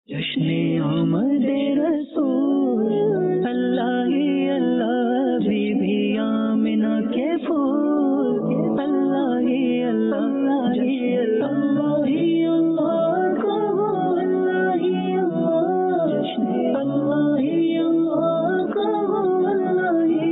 جشن آمد رسول اللہ ہی اللہ بی بی آمنہ کے پھول اللہ ہی اللہ اللہ ہی اللہ کہو اللہ ہی اللہ جشن اللہ ہی اللہ کہو اللہ ہی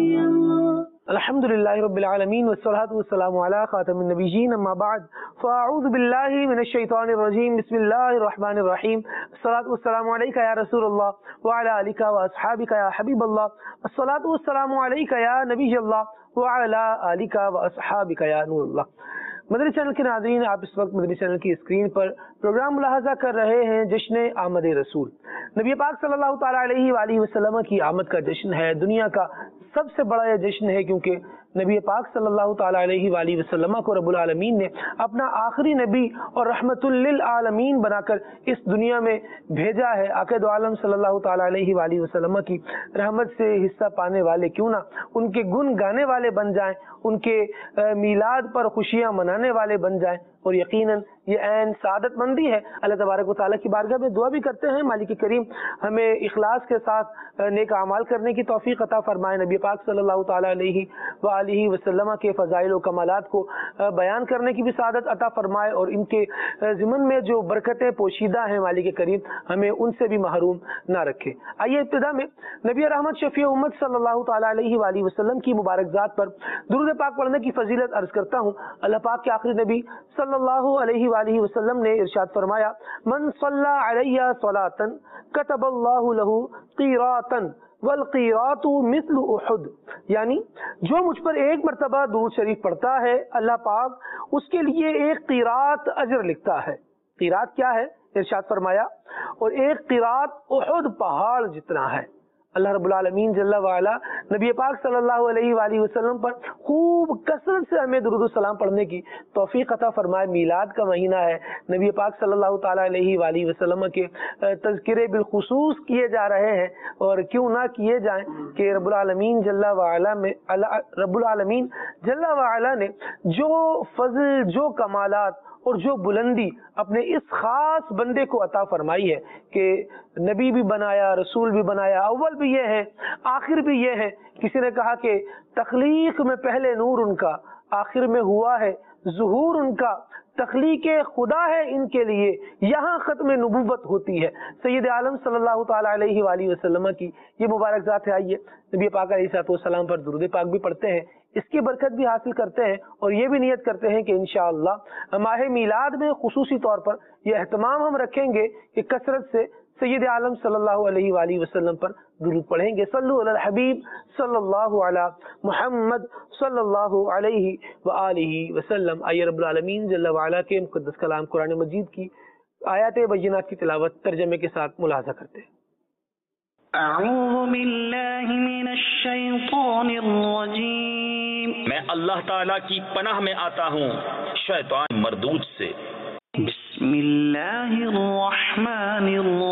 اللہ الحمدللہ رب العالمین والصلاة والسلام علی خاتم النبیین اما بعد فاعوذ باللہ من الشیطان الرجیم بسم اللہ الرحمن الرحیم الصلاة والسلام علیکہ یا رسول اللہ وعلی آلکہ واصحابکہ یا حبیب اللہ الصلاة والسلام علیکہ یا نبی اللہ وعلی آلکہ واصحابکہ یا نور اللہ۔ مدنی چینل کے ناظرین، آپ اس وقت مدنی چینل کی اسکرین پر پروگرام ملاحظہ کر رہے ہیں جشن آمد رسول۔ نبی پاک صلی اللہ تعالیٰ علیہ وآلہ وسلم کی آمد کا جشن ہے، دنیا کا سب سے بڑا یہ جشن ہے، کیونکہ نبی پاک صلی اللہ تعالیٰ علیہ وآلہ وسلم کو رب العالمین نے اپنا آخری نبی اور رحمت للعالمین بنا کر اس دنیا میں بھیجا ہے۔ آقا دو عالم صلی اللہ تعالیٰ علیہ وآلہ وسلم کی رحمت سے حصہ پانے والے کیوں نہ ان کے گن گانے والے بن جائیں، ان کے میلاد پر خوشیاں منانے والے بن جائیں، اور یقیناً یہ عین سعادت مندی ہے۔ اللہ تبارک و تعالیٰ کی بارگاہ میں دعا بھی کرتے ہیں مالک کریم ہمیں اخلاص کے ساتھ نیک اعمال کرنے کی توفیق عطا فرمائے، نبی پاک صلی اللہ تعالیٰ علیہ وآلہ وسلم کے فضائل و کمالات کو بیان کرنے کی بھی سعادت عطا فرمائے، اور ان کے ضمن میں جو برکتیں پوشیدہ ہیں مالک کریم ہمیں ان سے بھی محروم نہ رکھے۔ آئیے ابتدا میں نبی رحمت شفیع امت صلی اللہ تعالیٰ علیہ وآلہ وسلم کی مبارک ذات پر درود پاک پڑھنے کی فضیلت عرض کرتا ہوں۔ اللہ پاک کے آخری نبی صلی اللہ علیہ وآلہ وسلم نے ارشاد فرمایا، من صلی علیہ صلاۃ کتب اللہ لہ قیراطا والقیراط مثل احد، یعنی جو مجھ پر ایک مرتبہ درود شریف پڑھتا ہے اللہ پاک اس کے لیے ایک قیراط اجر لکھتا ہے۔ قیراط کیا ہے؟ ارشاد فرمایا، اور ایک قیراط احد پہاڑ جتنا ہے۔ اللہ رب العالمین جل وعلا نبی پاک صلی اللہ علیہ وآلہ وسلم پر خوب کثرت سے ہمیں درود و سلام پڑھنے کی توفیق عطا فرمائے۔ میلاد کا مہینہ ہے، نبی پاک صلی اللہ تعالیٰ علیہ وآلہ وسلم کے تذکرے بالخصوص کیے جا رہے ہیں، اور کیوں نہ کیے جائیں کہ رب العالمین جل وعلا نے جو فضل، جو کمالات اور جو بلندی اپنے اس خاص بندے کو عطا فرمائی ہے کہ نبی بھی بنایا، رسول بھی بنایا، اول بھی یہ ہے آخر بھی یہ ہے۔ کسی نے کہا کہ تخلیق میں پہلے نور ان کا، آخر میں ہوا ہے ظہور ان کا، تخلیق خدا ہے ان کے لیے، یہاں ختم نبوت ہوتی ہے۔ سید عالم صلی اللہ تعالیٰ علیہ وآلہ وسلم کی یہ مبارک ذات ہے۔ آئیے نبی پاک علیہ السلام پر درود پاک بھی پڑھتے ہیں، اس کی برکت بھی حاصل کرتے ہیں، اور یہ بھی نیت کرتے ہیں کہ انشاءاللہ ماہ میلاد میں خصوصی طور پر یہ اہتمام ہم رکھیں گے کہ کثرت سے سید عالم صلی اللہ علیہ وآلہ وسلم پر درود پڑھیں گے۔ صلو علی الحبیب صلی اللہ علی محمد صلی اللہ علیہ وآلہ وسلم۔ آئیے رب العالمین جل وعلا کے مقدس کلام قرآن مجید کی آیات بینات کی تلاوت ترجمے کے ساتھ ملاحظہ کرتے ہیں۔ اعوذ باللہ من الشیطان الرجیم، میں اللہ تعالیٰ کی پناہ میں آتا ہوں شیطان مردود سے۔ بسم اللہ الرحمن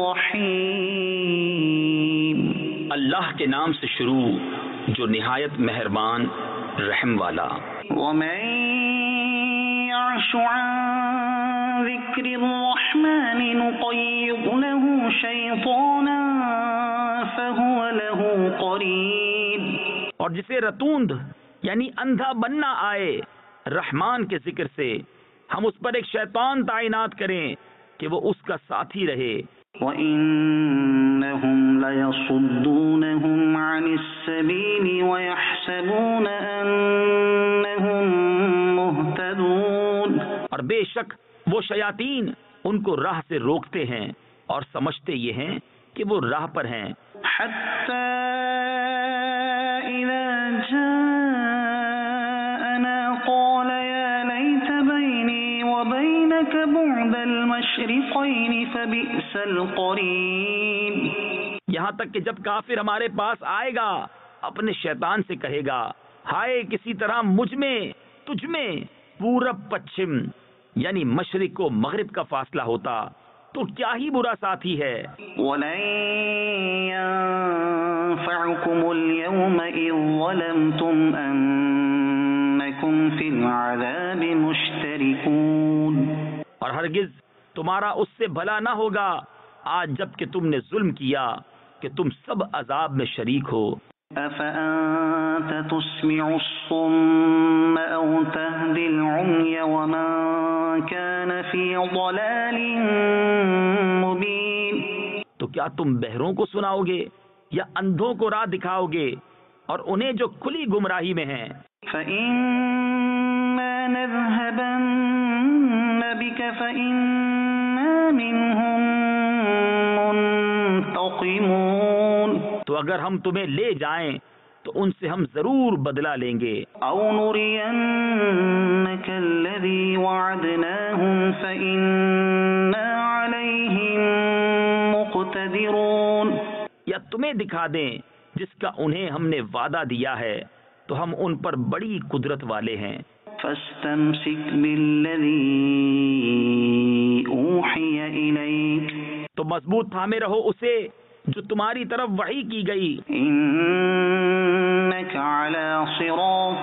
الرحیم، اللہ کے نام سے شروع جو نہایت مہربان رحم والا۔ ومن يعش عن ذکر الرحمن نقیض له شیطانا فهو له قرین، اور جسے رتوند یعنی اندھا بننا آئے رحمان کے ذکر سے، ہم اس پر ایک شیطان تعینات کریں کہ وہ اس کا ساتھی رہے۔ وَإِنَّهُمْ لَيَصُدُّونَهُمْ عَنِ السَّبِيلِ وَيَحْسَبُونَ أَنَّهُمْ مُهْتَدُونَ، اور بے شک وہ شیاطین ان کو راہ سے روکتے ہیں اور سمجھتے یہ ہیں کہ وہ راہ پر ہیں، حَتَّى إِذَا جَاءَنَا قَالَ يَا لَيْتَ بَيْنِي وَبَيْنَكَ بُعْدَ الْمَشْرِقَيْنِ فَبِئْسَ الْقَرِينُ، یہاں تک کہ جب کافر ہمارے پاس آئے گا اپنے شیطان سے کہے گا، ہائے کسی طرح مجھ میں تجھ میں پورب پچھم یعنی مشرق و مغرب کا فاصلہ ہوتا تو کیا ہی برا ساتھی ہے۔ وَلَن يَنفَعُكُمُ الْيَوْمَ إِذ ظَّلَمْتُمْ أَنَّكُمْ فِي الْعَذَابِ مُشْتَرِكُونَ، اور ہرگز تمہارا اس سے بھلا نہ ہوگا آج جب کہ تم نے ظلم کیا کہ تم سب عذاب میں شریک ہو۔ أفأنت تسمع الصم أو تهدي العمي ومن كان في ضلال مبين؟ تو کیا تم بہروں کو سناؤ گے یا اندھوں کو راہ دکھاؤ گے اور انہیں جو کھلی گمراہی میں ہیں؟ فإما نذهبن بك فإنا منهم منتقمون، تو اگر ہم تمہیں لے جائیں تو ان سے ہم ضرور بدلہ لیں گے۔ أو نرينك الذي وعدناهم فإنا عليهم مقتدرون، یا تمہیں دکھا دیں جس کا انہیں ہم نے وعدہ دیا ہے تو ہم ان پر بڑی قدرت والے ہیں۔ فاستمسك بالذي أوحي إليك، تو مضبوط تھامے رہو اسے جو تمہاری طرف وحی کی گئی۔ إنك على صراط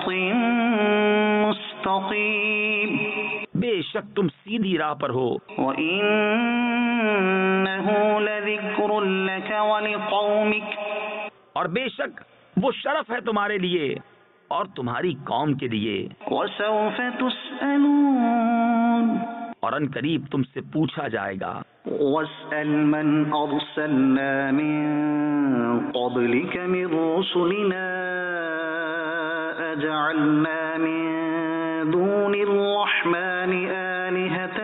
مستقيم، بے شک تم سیدھی راہ پر ہو، وإنه لذكر لك ولقومك، اور بے شک وہ شرف ہے تمہارے لیے اور تمہاری قوم کے لیے، وسوف تسألون، اور ان قریب تم سے پوچھا جائے گا۔ واسأل من أرسلنا من قبلك من رسلنا أجعلنا من دون الرحمن آلهة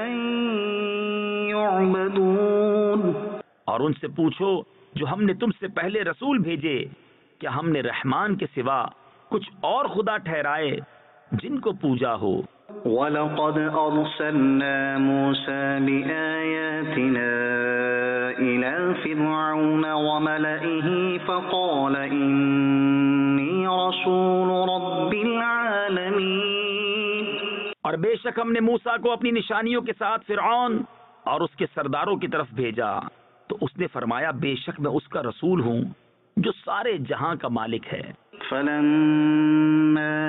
يعبدون، اور ان سے پوچھو جو ہم نے تم سے پہلے رسول بھیجے، کیا ہم نے رحمان کے سوا کچھ اور خدا ٹھہرائے جن کو پوجا ہو؟ وَلَقَدْ أَرْسَلْنَا مُوسَى بِآيَاتِنَا إِلَى فِرْعَوْنَ وَمَلَئِهِ فَقَالَ إِنِّي رَسُولُ رَبِّ الْعَالَمِينَ، اور بے شک ہم نے موسیٰ کو اپنی نشانیوں کے ساتھ فرعون اور اس کے سرداروں کی طرف بھیجا، تو اس نے فرمایا بے شک میں اس کا رسول ہوں جو سارے جہاں کا مالک ہے۔ فَلَمَّا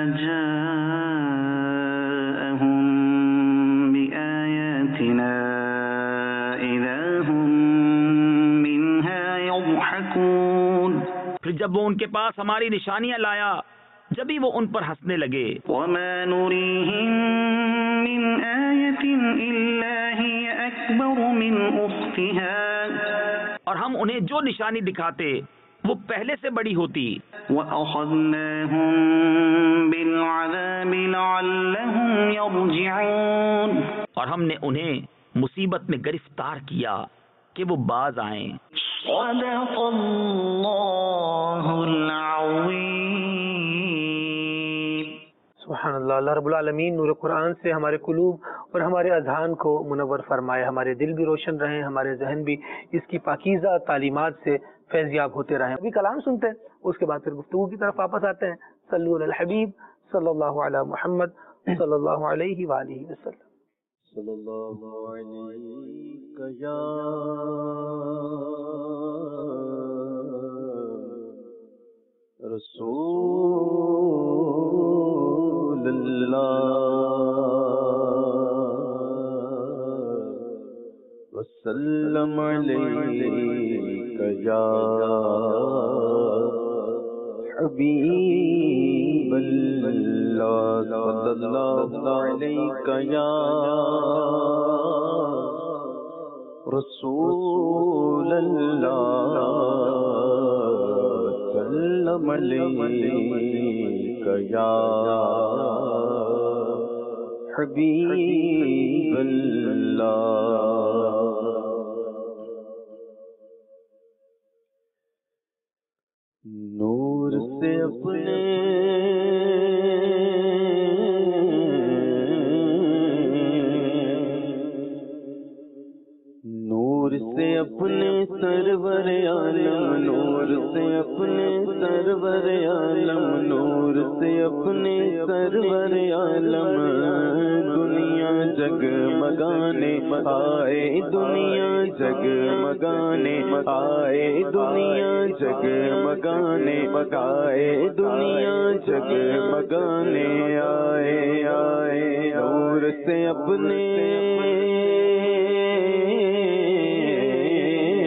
جَاءَهُم بِآيَاتِنَا إِذَا هُم مِّنْهَا يَضْحَكُونَ، پھر جب وہ ان کے پاس ہماری نشانیاں لایا جبھی وہ ان پر ہنسنے لگے۔ وَمَا نُرِيهِم مِّنْ آيَةٍ إِلَّا هِيَ أَكْبَرُ مِنْ أُخْتِهَا، اور ہم انہیں جو نشانی دکھاتے وہ پہلے سے بڑی ہوتی۔ وَأَخَذْنَاهُم بِالْعَذَابِ لَعَلَّهُمْ يَرْجِعُونَ، اور ہم نے انہیں مصیبت میں گرفتار کیا کہ وہ باز آئیں۔ صدق اللہ العظیم۔ سبحان اللہ۔ اللہ رب العالمین نور قرآن سے ہمارے قلوب اور ہمارے اذہان کو منور فرمائے، ہمارے دل بھی روشن رہیں، ہمارے ذہن بھی اس کی پاکیزہ تعلیمات سے فیضیاب ہوتے رہیں۔ ابھی کلام سنتے ہیں، اس کے بعد پھر گفتگو کی طرف واپس آتے ہیں۔ صلو علی الحبیب صلی اللہ علی محمد صلی اللہ علیہ وآلہ وسلم۔ صلی اللہ علیہ یا رسول اللہ وسلم علیک یا حبیب اللہ صلی اللہ علیک یا رسول اللہ سلم علیک یا حبیب اللہ۔ نور سے اپنے سرور عالم، نور سے اپنے سرور عالم، نور سے اپنے سرور عالم دنیا جگمگانے آئے، دنیا جگمگانے آئے، دنیا جگمگانے آئے، دنیا جگمگانے آئے آئے نور سے اپنے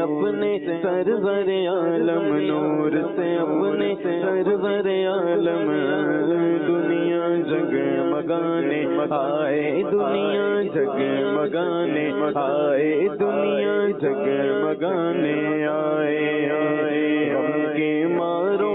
اپنے سرور عالم، نور سے اپنے سرور عالم دنیا جگمگانے آئے، دنیا جگمگانے آئے، دنیا جگمگانے آئے، غم کے مارو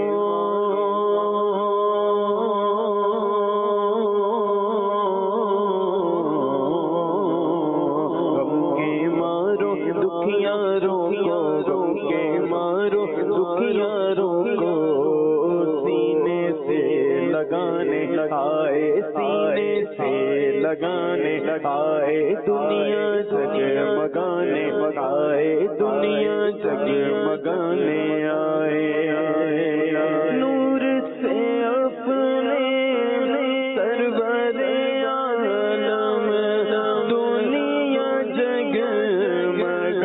دکھیاروں کو، غم کے مارو دکھیاروں کو سینے سے لگانے آئے، سینے سے لگانے آئے، دنیا جگمگانے آئے، دنیا جگمگانے آئے، نور سے اپنے سرور عالم دنیا جگمگانے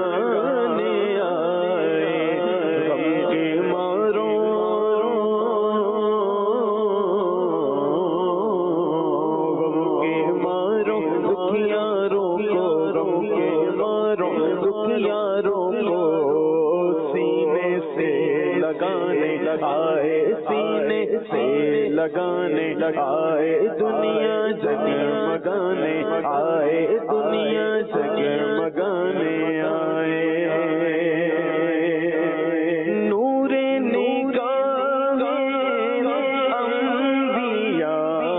آئے، غم کے مارو دکھیاروں کو، غم کے مارو دکھیاروں کو سینے سے لگانے آئے، سینے سے لگانے آئے، دنیا جگمگانے آئے، دنیا جگمگانے آئے، نور نگاہ انبیاء،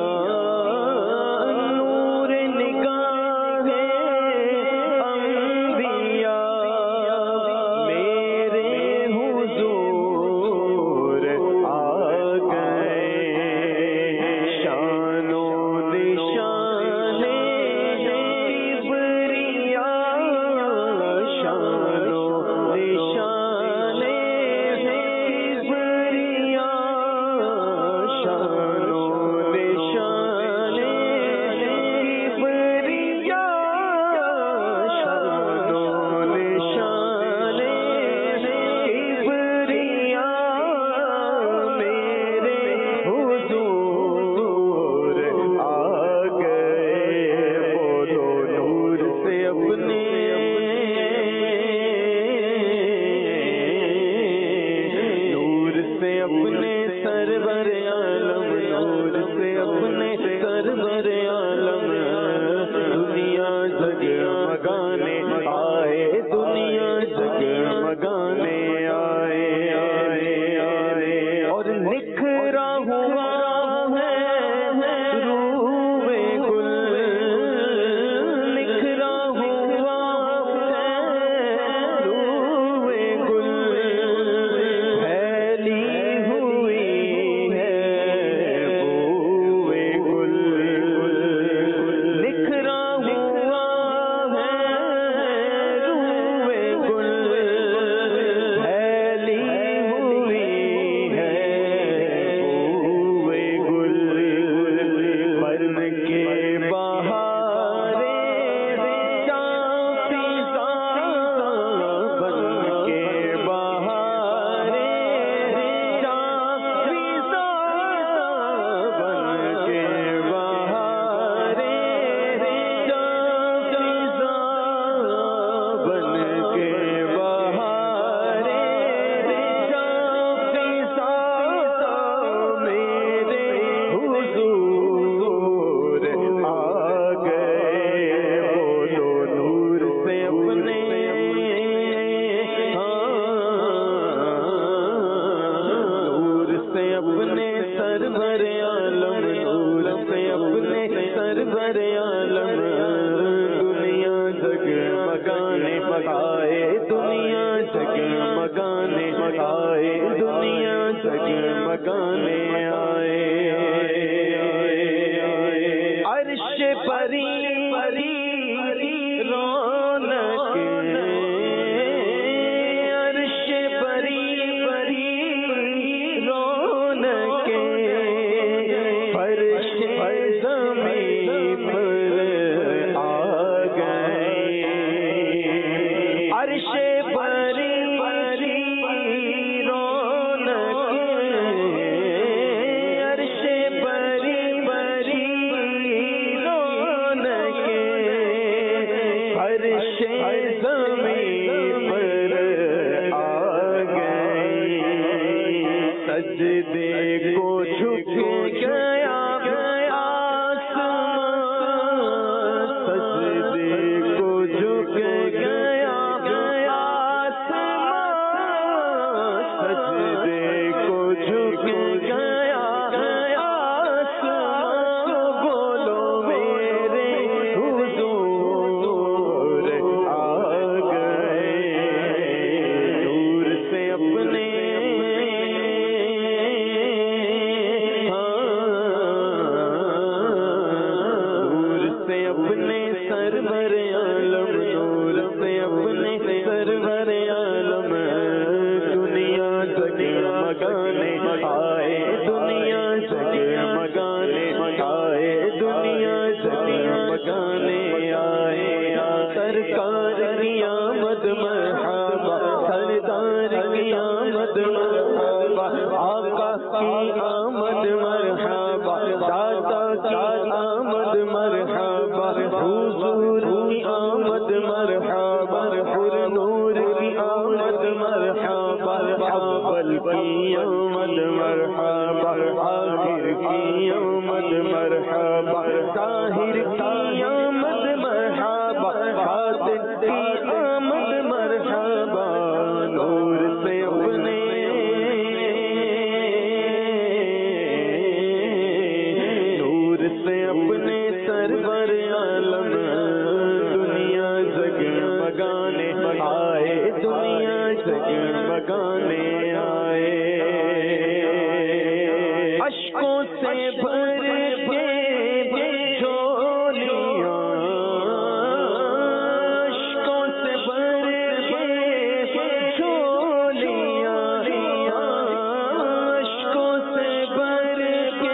نور نگاہ انبیاء میرے حضور آ گئے، شان و نشان کبریا، شان و نشان کبریا، شان و نشان کبریا، شان و نشان کبریا میرے حضور آ گئے، بولو نور سے اپنے نور سے اپنے سرور عالم، نور سے اپنے سرور عالم دنیا جگمگانے آئے، دنیا جگمگانے آئے، اور نکھرا ہوا ہے روئے گل، نکھرا ہوا ہے روئے گل، پھیلی ہوئی ہے بوئے گل، نکھرا ہوا ہے روئے گل، پھیلی ہوئی ہے بوئے گل، برن کے بہارے چاپیزا، برن کے بہارے چاپیزا، برن کے بہارے چاپیزا، برن کے بہارے چاپیزا میرے حضور آ گئے، بولو نور سے اپنے نور سے اپنے سرور عالم، نور سے اپنے سرور عالم دنیا جگمگانے آئے، دنیا جگمگانے آئے، دنیا جگمگانے آئے، عرش پری رونق، عرش پری رونق، فرش زمین پر آ گئے، عرش پری رونق، عرش پری رونق، فرش زمین پر سجدے کو جھک گیا آسمان، سجدے کو جھک گیا آسمان، سجدے کو جھک گیا آسمان، بولو میرے حضور آ گئے، نور سے اپنے سرور عالم، نور سے اپنے سرور عالم دنیا جگمگانے آئے، دنیا جگمگانے آئے، دنیا جگمگانے آئے، سرکار کی آمد مرحبا، سردار کی آمد مرحبا، آقا کی آمد مرحبا، دادا کی آمد مرحبا، حضور کی آمد مرحبا، پر نور کی آمد مرحبا، اول کی آمد مرحبا، آخر کی آمد مرحبا، طاہر کی آمد مرحبا، باطن کی آمد مرحبا، نور سے اپنے اپنے سرور عالم دنیا جگمگانے آئے، دنیا جگمگانے آئے، اشکوں سے بھر کے جھولیاں، اشکوں سے بھر کے جھولیاں، اشکوں سے بھر کے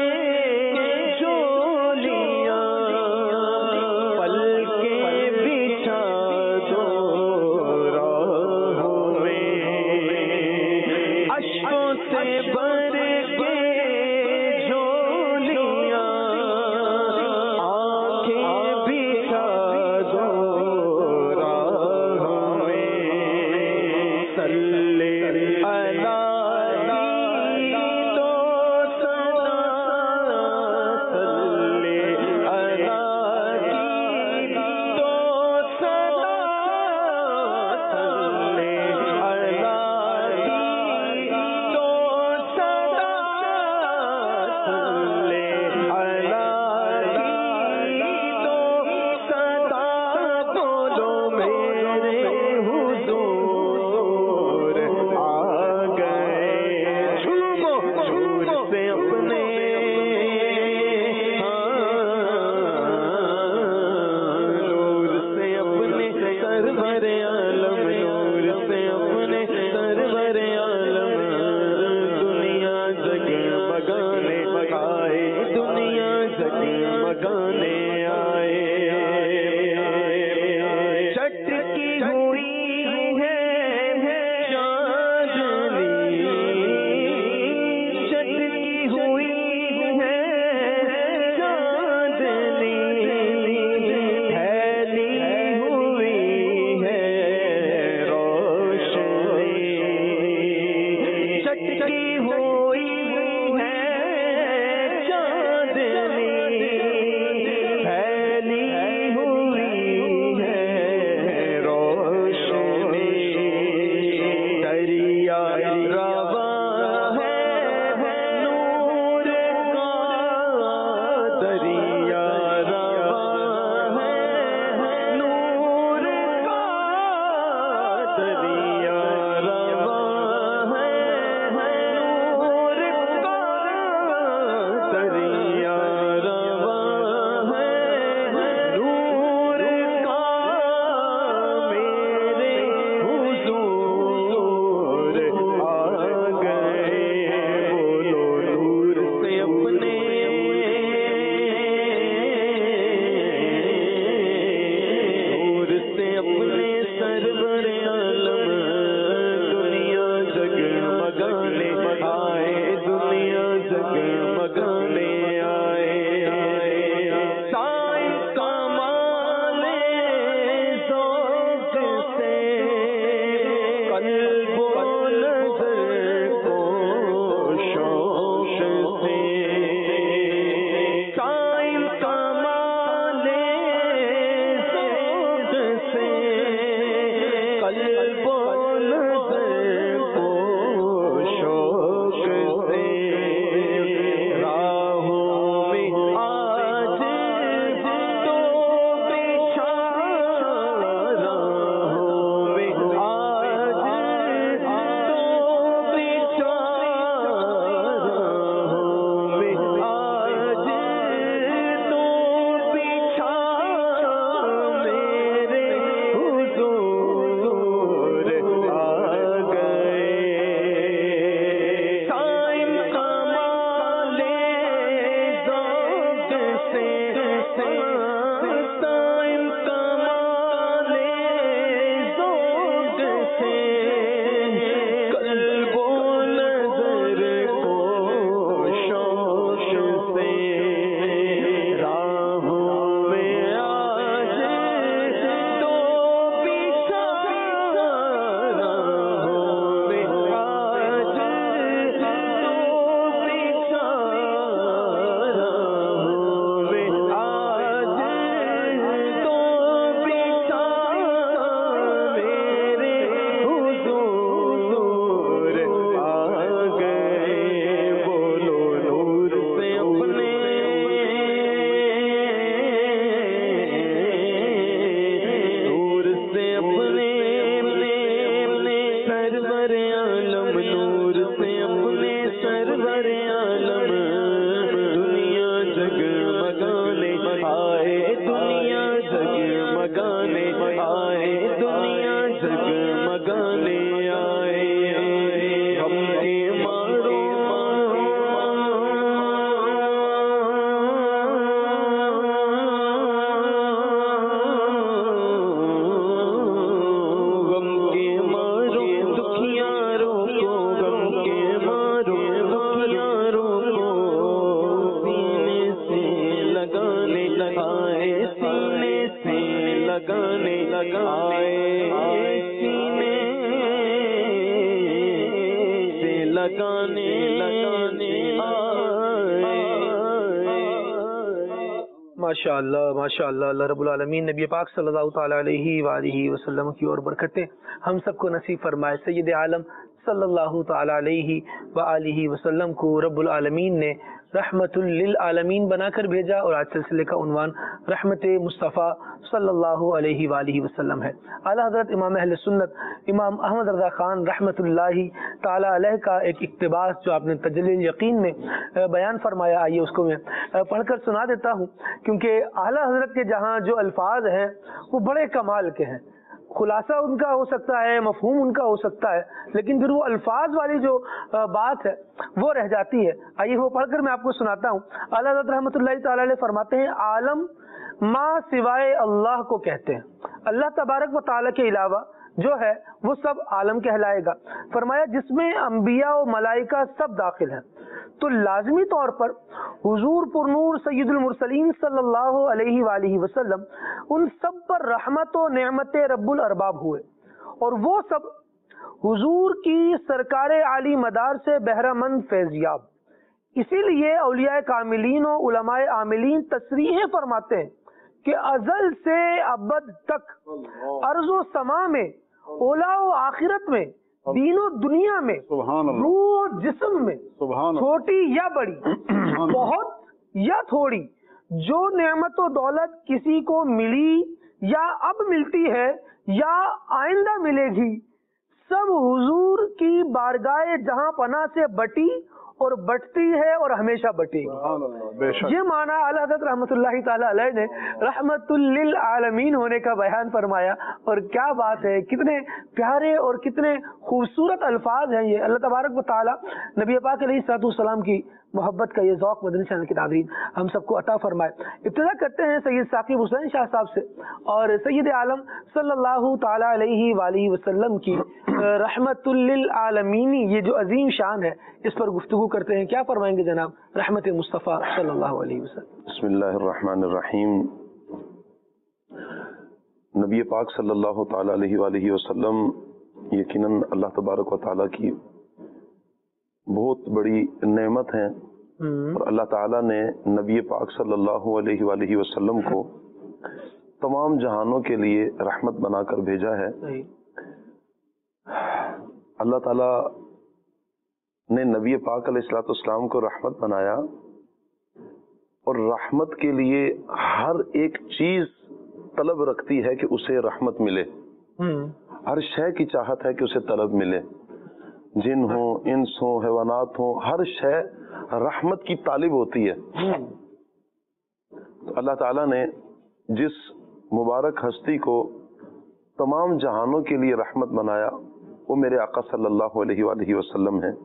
شوق जगमगाने आए, हम के मारो गम के मारो दुखियारों को, गम के मारो दुखियारों को सीने से लगाने आए, सीने से लगाने आए, सीने से लगाने माशाअल्लाह माशाअल्लाह। अल्लाह रब्बुल आलमीन नबी पाक सल्लल्लाहु ताला अलैहि वालिहि वसल्लम की और बरकतें हम सबको नसीब फरमाए। सैयद आलम सल्लल्लाहु ताला अलैहि वालिहि वसल्लम को रब्बुल आलमीन ने रहमतुल लिल आलमीन बनाकर भेजा और आज सिलसिले का उन्वान रहमत मुस्तफ़ा सल्लल्लाहु अलैहि वालिहि वसल्लम है। आला हज़रत इमाम अहले सुन्नत इमाम अहमद रज़ा खान रहमतुल्लाहि ताला अलैह का एक इक़्तिबास जो आपने तजल्लील यकीन में बयान फरमाया, आइए उसको मैं पढ़कर सुना देता हूँ, क्योंकि आला हज़रत के जहाँ जो अल्फाज हैं वो बड़े कमाल के हैं। खुलासा उनका हो सकता है, मफहूम उनका हो सकता है, लेकिन फिर वो अल्फाज वाली जो बात है वो रह जाती है। आइए वो पढ़कर मैं आपको सुनाता हूँ। आला हज़रत रहमतुल्लाहि ताला अलैह फरमाते हैं, आलम माँ सिवाय अल्लाह को कहते हैं, अल्लाह तबारक व ताला के अलावा जो है वो सब आलम कहलाएगा। फरमाया जिसमें अंबिया और मलाइका सब दाखिल हैं, तो लाजमी तौर पर हुजूर पुरनूर सैयदुल मुरसलीन सल्लल्लाहु अलैहि वालिहि वसल्लम उन सब पर रहमत और नेमत रब्बुल अरबाब हुए, और वो सब हुजूर की सरकारे आली मदार से बहरामंद फैज़याब। इसीलिए औलिया कामिलीन और उलमाए आमिलीन तसरीह फरमाते हैं कि अजल से अबद तक अर्ज़ो समा में, ओला व आखिरत में, दीनो दुनिया में, रूह जिस्म में, छोटी या बड़ी, बहुत या थोड़ी, जो नेमत व दौलत किसी को मिली या अब मिलती है या आइंदा मिलेगी, सब हुजूर की बारगाह जहां पना से बटी और बटती है और हमेशा बटेगी। ये माना आला हज़रत रहमतुल्लाहि ताला अलैह ने रहमतुल लिल आलमीन होने का बयान फरमाया। और क्या बात है, कितने प्यारे और कितने खूबसूरत अल्फाज हैं ये। अल्लाह तबारक व ताला नबी पाक अलैहिस्सलातु वस्सलाम की मोहब्बत का ये ज़ौक़ मदनी चैनल के नाज़रीन हम सबको अता फरमाए। इब्तिदा करते हैं सैयद साकिब हुसैन शाह साहब से और सैयद आलम सल्लल्लाहु ताला अलैहि वालिहि वसल्लम की रहमतुल लिल आलमीनी ये जो अजीम शान है, इस पर गुफ्तगू करते हैं। क्या फरमाएंगे जनाब रहमत मुस्तफ़ा सल्लल्लाहु अलैहि वसल्लम? बिस्मिल्लाहिर रहमानिर रहीम। नबी पाक सल्लल्लाहु ताला अलैहि वालिहि वसल्लम यकीनन अल्लाह तबारक व ताला की बहुत बड़ी नेमत है, और अल्लाह ताला ने नबी पाक सल्लल्लाहु अलैहि वालिहि वसल्लम को तमाम जहानों के लिए रहमत बनाकर भेजा है। अल्लाह ताला ने नबी पाक अलैहिस्सलातु वस्सलाम को रहमत बनाया, और रहमत के लिए हर एक चीज तलब रखती है कि उसे रहमत मिले। हर शय की चाहत है कि उसे तलब मिले, जिन हो, इंस हो, हैवानात हो, हर शय रहमत की तालिब होती है। तो अल्लाह ताला ने जिस मुबारक हस्ती को तमाम जहानों के लिए रहमत बनाया वो मेरे आका सल्लल्लाहु अलैहि वसल्लम है।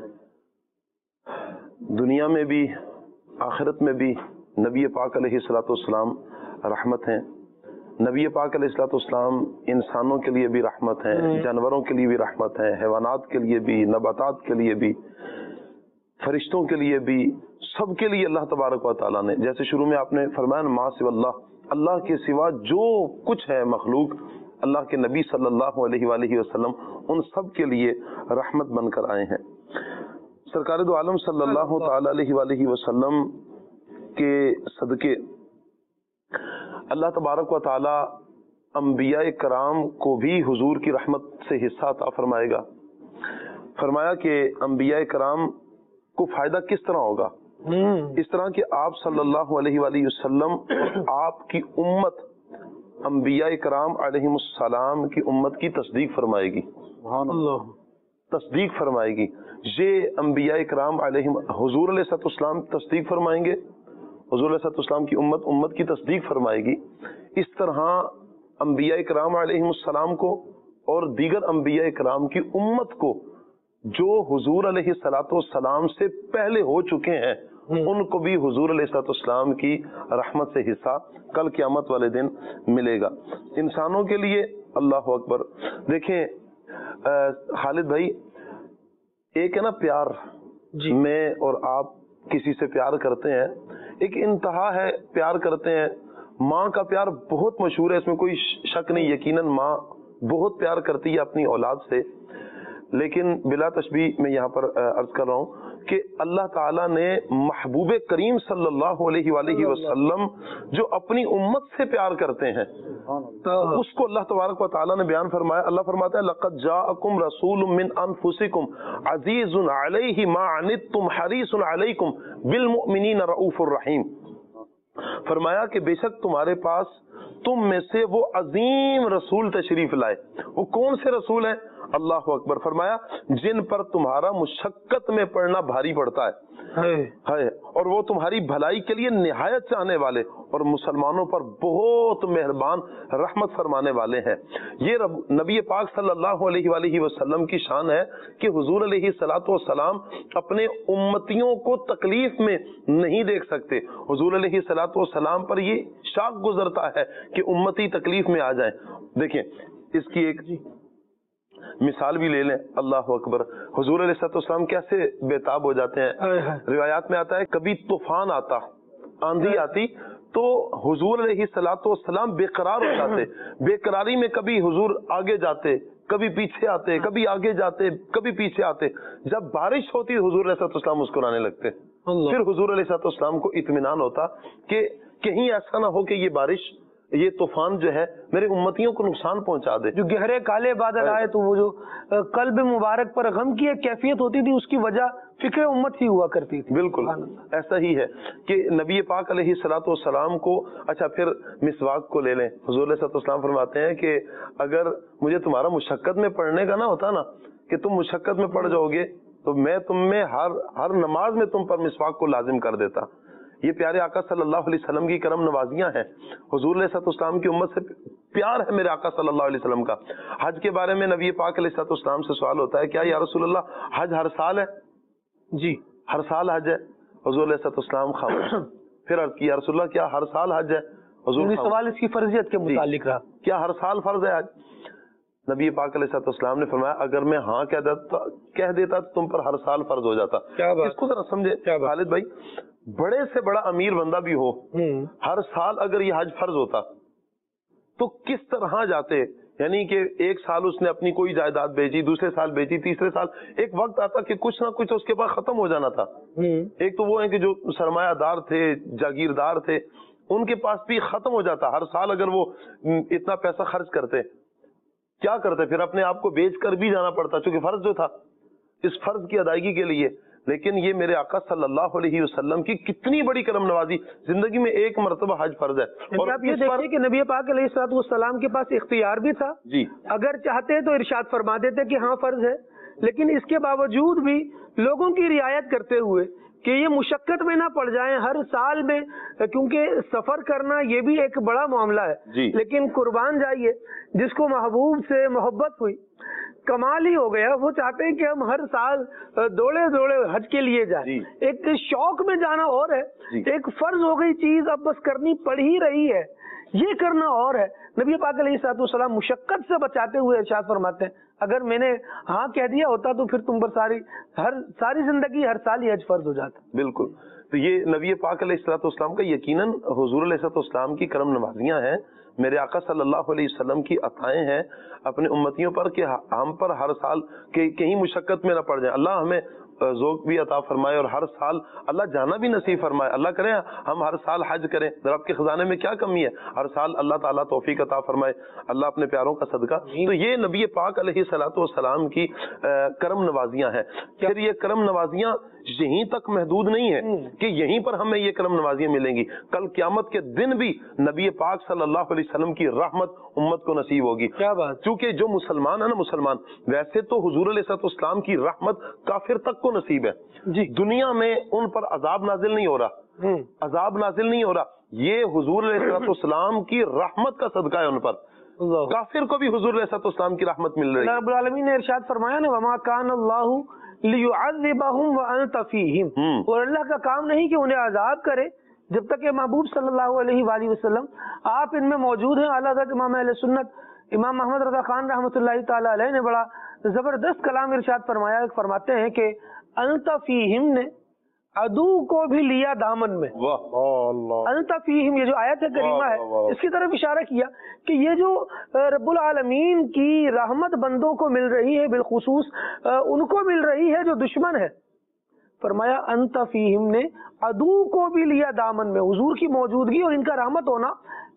दुनिया में भी आखिरत में भी नबी पाक अलैहिस्सलातु वस्सलाम रहमत हैं। नबी पाक अलैहिस्सलातु वस्सलाम इंसानों के लिए भी रहमत है, जानवरों के लिए भी रहमत है, हैवानात के लिए भी, नबातात के लिए भी, फरिश्तों के लिए भी, सबके लिए अल्लाह तबारक व तआला ने, जैसे शुरू में आपने फरमाया मा सिवल्लाह, अल्लाह के सिवा जो कुछ है मखलूक, अल्लाह के नबी सल्लल्लाहु अलैहि वसल्लम उन सब के लिए रहमत बनकर आए हैं। सरकार दो आलम सल्लल्लाहु ताला अलैहि वसल्लम के सदके अल्लाह तबारक व तआला अंबिया कराम को भी हुजूर की रहमत से हिस्सा अता फरमाएगा। फरमाया कि अंबिया कराम को फायदा किस तरह होगा, इस तरह कि आप सल्लल्लाहु अलैहि वसल्लम आपकी उम्मत अंबिया कराम अलैहिमुस्सलाम की उम्मत की तस्दीक फरमाएगी, तस्दीक फरमाएगी। ये अंबिया कराम हुजूर अलैहिस्सलाम तस्दीक फरमाएंगे, हुजूर अलैहिस्सलाम की उम्मत की तस्दीक फरमाएगी। इस तरह अंबिया कराम अलैहिमुस्सलाम को اور دیگر انبیاء اکرام کی امت کو جو حضور علیہ الصلوۃ والسلام سے پہلے ہو چکے ہیں ان کو بھی حضور علیہ الصلوۃ والسلام کی رحمت سے حصہ کل قیامت والے دن ملے گا. انسانوں کے لیے اللہ اکبر. دیکھیں خالد بھائی، ایک ہے نا پیار، میں اور آپ کسی سے پیار کرتے ہیں، ایک انتہا ہے پیار کرتے ہیں. ماں کا پیار بہت مشہور ہے، اس میں کوئی شک نہیں، یقیناً ماں بہت پیار کرتی ہے اپنی اولاد سے. لیکن بلا تشبیہ میں یہاں پر عرض کر رہا ہوں کہ اللہ تعالیٰ نے محبوب کریم صلی اللہ علیہ وآلہ وسلم جو اپنی امت سے پیار کرتے ہیں اس کو اللہ تبارک و تعالیٰ نے بیان فرمایا. اللہ فرماتا ہے لقد جاءکم رسول من انفسکم عزیز علیہ ما عنتم حریص علیکم بالمؤمنین رؤوف الرحیم. فرمایا کہ بے شک تمہارے پاس تم میں سے وہ عظیم رسول تشریف لائے. وہ کون سے رسول ہیں؟ اللہ اکبر. فرمایا جن پر تمہارا مشقت میں پڑنا بھاری پڑتا ہے اور وہ تمہاری بھلائی کے لیے نہایت چاہنے والے اور مسلمانوں پر بہت مہربان رحمت فرمانے والے ہیں. یہ نبی پاک صلی اللہ علیہ وآلہ وسلم کی شان ہے کہ حضور علیہ الصلوۃ والسلام اپنے امتیوں کو تکلیف میں نہیں دیکھ سکتے. حضور علیہ الصلوۃ والسلام پر یہ شاق گزرتا ہے کہ امتی تکلیف میں آ جائیں. دیکھیں اس کی ایک مثال بھی لے لیں. اللہ اکبر. حضور علیہ السلام کیسے بےتاب ہو جاتے ہیں. روایات میں آتا ہے کبھی طوفان آتا، آندھی آتی تو حضور علیہ السلام بے قرار ہو جاتے. بے قراری میں کبھی حضور آگے جاتے، کبھی پیچھے آتے، کبھی آگے جاتے، کبھی پیچھے آتے. جب بارش ہوتی حضور علیہ السلام مسکرانے لگتے. پھر حضور علیہ السلام کو اطمینان ہوتا کہ کہیں ایسا نہ ہو کہ یہ بارش، یہ طوفان جو ہے میرے امتیوں کو نقصان پہنچا دے. جو گہرے کالے بادل آئے تو وہ جو قلب مبارک پر غم کی ایک کیفیت ہوتی تھی، اس کی وجہ فکر امت ہی ہوا کرتی تھی. بالکل ایسا ہی ہے کہ نبی پاک علیہ الصلوۃ والسلام کو، اچھا پھر مسواک کو لے لیں. حضور علیہ السلام فرماتے ہیں کہ اگر مجھے تمہارا مشقت میں پڑھنے کا نہ ہوتا نا، کہ تم مشقت میں پڑ جاؤ گے، تو میں تم میں ہر نماز میں تم پر مسواک کو لازم کر دیتا. یہ پیارے آقا صلی اللہ علیہ وسلم کی کرم نوازیاں ہیں. حضور علیہ السلام کی امت سے پیار ہے میرے آقا صلی اللہ علیہ وسلم کا. حج کے بارے میں نبی پاک علیہ السلام سے سوال ہوتا ہے کیا یا رسول اللہ حج ہر سال ہے؟ جی ہر سال حج ہے. حضور علیہ السلام خاموش. پھر عرض کیا رسول اللہ کیا ہر سال حج ہے؟ حضور سوال اس کی فرضیت کے متعلق رہا، کیا ہر سال فرض ہے حج؟ نبی پاک علیہ السلام نے فرمایا اگر میں ہاں کہہ دیتا تو تم پر ہر سال فرض ہو جاتا. اس کو ذرا سمجھے خالد بھائی، بڑے سے بڑا امیر بندہ بھی ہو، ہر سال اگر یہ حج فرض ہوتا تو کس طرح جاتے. یعنی کہ ایک سال اس نے اپنی کوئی جائیداد بیچی، دوسرے سال بیچی، تیسرے سال ایک وقت آتا کہ کچھ نہ کچھ اس کے پاس ختم ہو جانا تھا. ایک تو وہ ہے کہ جو سرمایہ دار تھے، جاگیردار تھے، ان کے پاس بھی ختم ہو جاتا. ہر سال اگر وہ اتنا پیسہ خرچ کرتے، کیا کرتے؟ پھر اپنے آپ کو بیچ کر بھی جانا پڑتا، چونکہ فرض جو تھا اس فرض کی ادائیگی کے لیے. لیکن یہ میرے آقا صلی اللہ علیہ وسلم کی کتنی بڑی کرم نوازی، زندگی میں ایک مرتبہ حج فرض ہے. اور آپ یہ دیکھیں کہ نبی پاک علیہ السلام کے پاس اختیار بھی تھا. جی اگر چاہتے تو ارشاد فرما دیتے کہ ہاں فرض ہے، لیکن اس کے باوجود بھی لوگوں کی رعایت کرتے ہوئے کہ یہ مشقت میں نہ پڑ جائیں ہر سال میں، کیونکہ سفر کرنا یہ بھی ایک بڑا معاملہ ہے. لیکن قربان جائیے جس کو محبوب سے محبت ہوئی، کمال ہی ہو گیا. وہ چاہتے ہیں کہ ہم ہر سال دوڑے حج کے لیے جائیں. ایک شوق میں جانا اور ہے، ایک فرض ہو گئی چیز اب بس کرنی پڑ ہی رہی ہے، یہ کرنا اور ہے. نبی پاک علیہ السلام مشقت سے بچاتے ہوئے ارشاد فرماتے ہیں اگر میں نے ہاں کہہ دیا ہوتا تو پھر تم پر ساری زندگی ہر سال ہی حج فرض ہو جاتا. بالکل. تو یہ نبی پاک علیہ السلام کا یقیناً حضور علیہ السلام کی کرم نوازیاں ہیں، میرے آقا صلی اللہ علیہ وسلم کی عطائیں ہیں اپنے امتیوں پر کہ ہم پر ہر سال کہیں مشقت میں نہ پڑ جائیں. اللہ ہمیں ذوق بھی عطا فرمائے اور ہر سال اللہ جانا بھی نصیب فرمائے. اللہ کرے ہم ہر سال حج کریں. رب کے خزانے میں کیا کمی ہے؟ ہر سال اللہ تعالیٰ توفیق عطا فرمائے، اللہ اپنے پیاروں کا صدقہ. تو یہ نبی پاک علیہ الصلوۃ والسلام کی کرم نوازیاں ہیں. پھر یہ کرم نوازیاں یہیں تک محدود نہیں ہے کہ یہیں پر ہمیں یہ کرم نوازیاں ملیں گی، کل قیامت کے دن بھی نبی پاک صلی اللہ علیہ وسلم کی رحمت امت کو نصیب ہوگی. کیا بات. چونکہ جو مسلمان ہے نا، مسلمان ویسے تو حضور علیہ السلام کی رحمت کافر تک کو نصیب ہے. جی دنیا میں ان پر عذاب نازل نہیں ہو رہا، عذاب نازل نہیں ہو رہا. یہ حضور علیہ السلام کی رحمت کا صدقہ ہے ان پر. کافر کو بھی حضور علیہ الصلوۃ والسلام کی رحمت مل رہی ہے. اللہ رب العالمین نے ارشاد فرمایا نا وما کان اللہ لیعذبہم وانت فیہم، اور اللہ کا کام نہیں کہ انہیں عذاب کرے جب تک کہ محبوب صلی اللہ علیہ وآلہ وسلم آپ ان میں موجود ہیں. اعلیٰ حضرت امام اہل سنت امام محمد رضا خان رحمۃ اللہ تعالی علیہ نے بڑا زبردست کلام ارشاد فرمایا. فرماتے ہیں کہ انت فیہم نے عدو کو بھی لیا دامن میں. انت فیہم، یہ جو آیت ہے کریمہ ہے اس کی طرف اشارہ کیا کہ یہ جو رب العالمین کی رحمت بندوں کو مل رہی ہے بالخصوص ان کو مل رہی ہے جو دشمن ہے. فرمایا انت فیہم نے عدو کو بھی لیا دامن میں. حضور کی موجودگی اور ان کا رحمت ہونا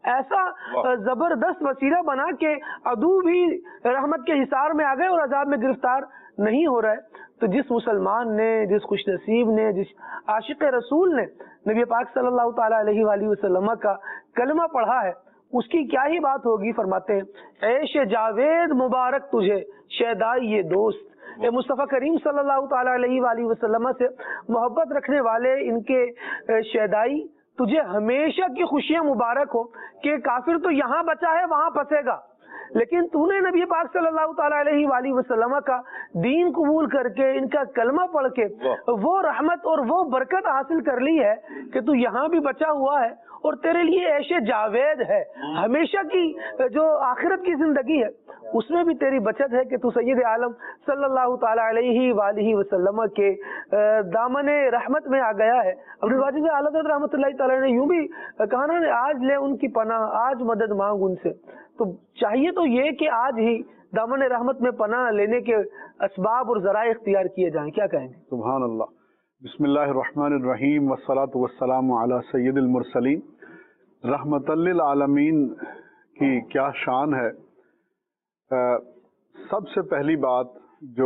ایسا زبردست وسیلہ بنا کہ عدو بھی رحمت کے حصار میں آ گئے اور عذاب میں گرفتار نہیں ہو رہا ہے. تو جس مسلمان نے، جس خوش نصیب نے، جس عاشق رسول نے نبی پاک صلی اللہ تعالی علیہ وآلہ وسلم کا کلمہ پڑھا ہے اس کی کیا ہی بات ہوگی. فرماتے ہیں عیش جاوید مبارک تجھے شیدائی یہ دوست. اے مصطفیٰ کریم صلی اللہ تعالی علیہ وآلہ وسلم سے محبت رکھنے والے ان کے شیدائی، تجھے ہمیشہ کی خوشیاں مبارک ہو کہ کافر تو یہاں بچا ہے وہاں پھنسے گا، لیکن تو نے نبی پاک صلی اللہ تعالی علیہ وآلہ وسلم کا دین قبول کر کے ان کا کلمہ پڑھ کے وہ رحمت اور وہ برکت حاصل کر لی ہے کہ تو یہاں بھی بچا ہوا ہے اور تیرے لیے عیش جاوید ہے. ہمیشہ کی جو آخرت کی زندگی ہے اس میں بھی تیری بچت ہے کہ تو سید عالم صلی اللہ تعالی علیہ وآلہ وسلم کے دامن رحمت میں آ گیا ہے. عبد الواجد اعلیٰ حضرت رحمۃ اللہ تعالی نے یوں بھی کہا نا، آج لے ان کی پناہ، آج مدد مانگ ان سے. تو چاہیے تو یہ کہ آج ہی دامن رحمت میں پناہ لینے کے اسباب اور ذرائع اختیار کیے جائیں. کیا کہیں گے؟ سبحان اللہ. بسم اللہ الرحمن الرحیم والصلاة والسلام علی سید المرسلین. رحمت للعالمین کی کیا شان ہے. سب سے پہلی بات جو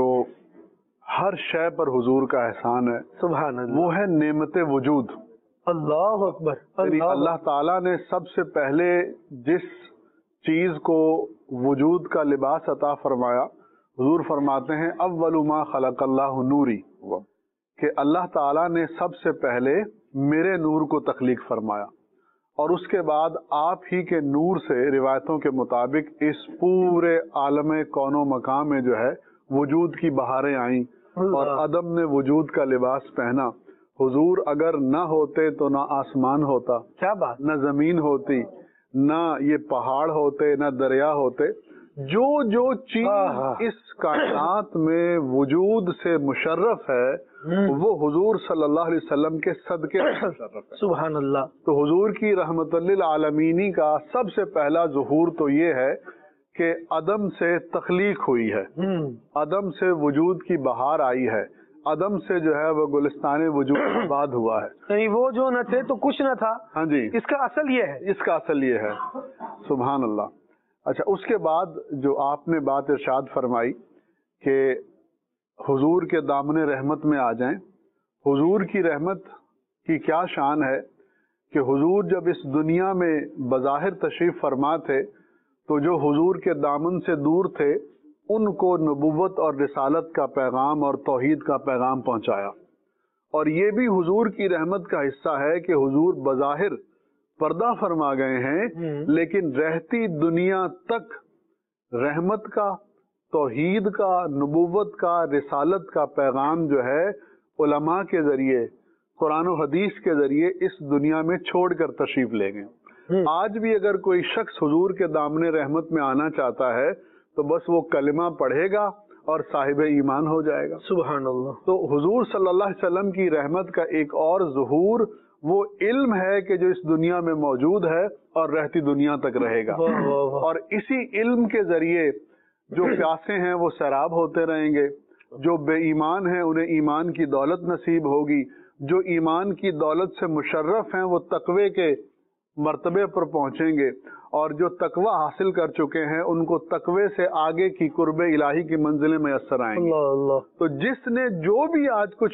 ہر شے پر حضور کا احسان ہے سبحان اللہ، وہ ہے نعمت وجود. اللہ اکبر. اللہ تعالیٰ نے سب سے پہلے جس چیز کو وجود کا لباس عطا فرمایا، حضور فرماتے ہیں اول ما خلق اللہ نوری، کہ اللہ تعالیٰ نے سب سے پہلے میرے نور کو تخلیق فرمایا اور اس کے بعد آپ ہی کے نور سے روایتوں کے مطابق اس پورے عالم کون و مکان میں جو ہے وجود کی بہاریں آئیں اور عدم نے وجود کا لباس پہنا. حضور اگر نہ ہوتے تو نہ آسمان ہوتا، کیا بات، نہ زمین ہوتی، نہ یہ پہاڑ ہوتے، نہ دریا ہوتے. جو چیز اس کائنات میں وجود سے مشرف ہے وہ حضور صلی اللہ علیہ وسلم کے صدقے مشرف ہے. سبحان اللہ. تو حضور کی رحمت للعالمینی کا سب سے پہلا ظہور تو یہ ہے کہ عدم سے تخلیق ہوئی ہے، عدم سے وجود کی بہار آئی ہے، عدم سے جو ہے وہ گلستان وجود آباد ہوا ہے. یعنی وہ جو نہ تھے تو کچھ نہ تھا. ہاں جی، اس کا اصل یہ ہے، اس کا اصل یہ ہے. سبحان اللہ. اچھا، اس کے بعد جو آپ نے بات ارشاد فرمائی کہ حضور کے دامن رحمت میں آ جائیں. حضور کی رحمت کی کیا شان ہے کہ حضور جب اس دنیا میں بظاہر تشریف فرما تھے تو جو حضور کے دامن سے دور تھے ان کو نبوت اور رسالت کا پیغام اور توحید کا پیغام پہنچایا. اور یہ بھی حضور کی رحمت کا حصہ ہے کہ حضور بظاہر پردہ فرما گئے ہیں لیکن رہتی دنیا تک رحمت کا، توحید کا، نبوت کا، رسالت کا پیغام جو ہے علماء کے ذریعے، قرآن و حدیث کے ذریعے اس دنیا میں چھوڑ کر تشریف لے گئے. آج بھی اگر کوئی شخص حضور کے دامن رحمت میں آنا چاہتا ہے تو بس وہ کلمہ پڑھے گا اور صاحب ایمان ہو جائے گا. سبحان اللہ. تو حضور صلی اللہ علیہ وسلم کی رحمت کا ایک اور ظہور وہ علم ہے کہ جو اس دنیا میں موجود ہے اور رہتی دنیا تک رہے گا. اور اسی علم کے ذریعے جو پیاسے ہیں وہ سیراب ہوتے رہیں گے، جو بے ایمان ہیں انہیں ایمان کی دولت نصیب ہوگی، جو ایمان کی دولت سے مشرف ہیں وہ تقوی کے مرتبے پر پہنچیں گے، اور جو تقوی حاصل کر چکے ہیں ان کو تقوی سے آگے کی قرب الہی کی منزلیں میسر آئیں گی. تو جس نے جو بھی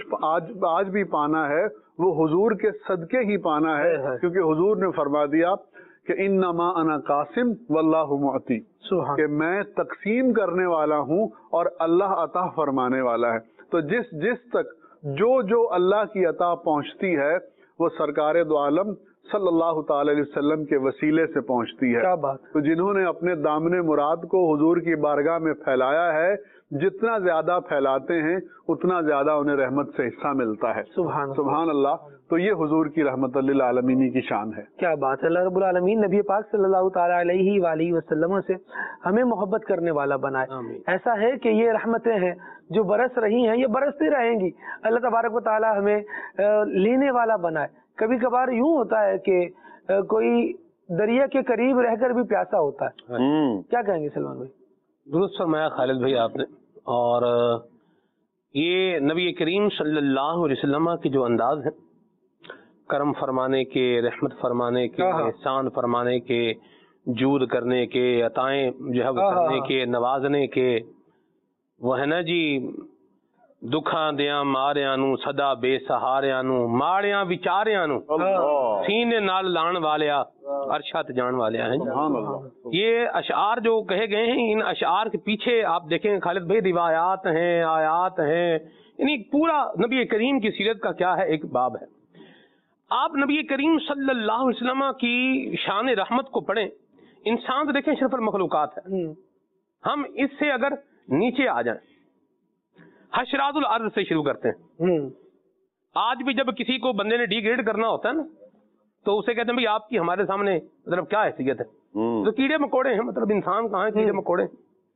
آج بھی پانا ہے وہ حضور کے صدقے ہی پانا ہے، کیونکہ حضور نے فرما دیا کہ انما انا قاسم واللہ معطی، کہ میں تقسیم کرنے والا ہوں اور اللہ عطا فرمانے والا ہے. تو جس تک جو اللہ کی عطا پہنچتی ہے وہ سرکار دو عالم सल्लल्लाहु ताला अलैहि वसल्लम के वसीले से पहुंचती है। क्या बात। तो जिन्होंने अपने दामने मुराद को हुजूर की बारगाह में फैलाया है, जितना ज्यादा फैलाते हैं उतना ज्यादा उन्हें रहमत से हिस्सा मिलता है। सुभान अल्लाह। तो ये हुजूर की रहमत लिल आलमीन की शान है। क्या बात है। अल्लाह रब्बुल आलमीन नबी पाक सल्लल्लाहु ताला अलैहि वसल्लम से हमें मोहब्बत करने वाला बनाए। ऐसा है कि ये रहमतें हैं जो बरस रही हैं, ये बरसती रहेंगी। अल्लाह तबारक व तआला हमें लेने वाला बनाए। कभी कभार यूं होता है कि कोई दरिया के करीब रहकर भी प्यासा होता है। क्या कहेंगे सलमान भाई? दुरुस्त फरमाया खालिद भाई आपने। और ये नबी करीम सल्लल्लाहु अलैहि वसल्लम के जो अंदाज है करम फरमाने के, रहमत फरमाने के, एहसान फरमाने के, जूद करने के, अताएं जो है वो करने के, नवाजने के, वो है ना जी, दुखां दियां मारियां नू सदा बेसहारियां नू माड़ियां विचारियां नू सीने नाल लाण वालिया अरशा ते जान वालिया हैं। ये अशआर जो कहे गए हैं, इन अशआर के पीछे आप देखें खालिद भाई रिवायात हैं, आयात हैं, यानी पूरा नबी करीम की सीरत का क्या है एक बाब है। आप नबी करीम सल्लल्लाहु अलैहि वसल्लम की शान रहमत को पढ़ें। इंसान तो देखें शरफुल मखलूकात है। हम इससे अगर नीचे आ जाएं, हशरातुल अर्ज से शुरू करते हैं। आज भी जब किसी को बंदे ने डिग्रेड करना होता है ना, तो उसे कहते हैं भाई आपकी हमारे सामने मतलब क्या हैसियत है? तो कीड़े मकोड़े हैं, मतलब इंसान कहाँ है, कीड़े मकोड़े।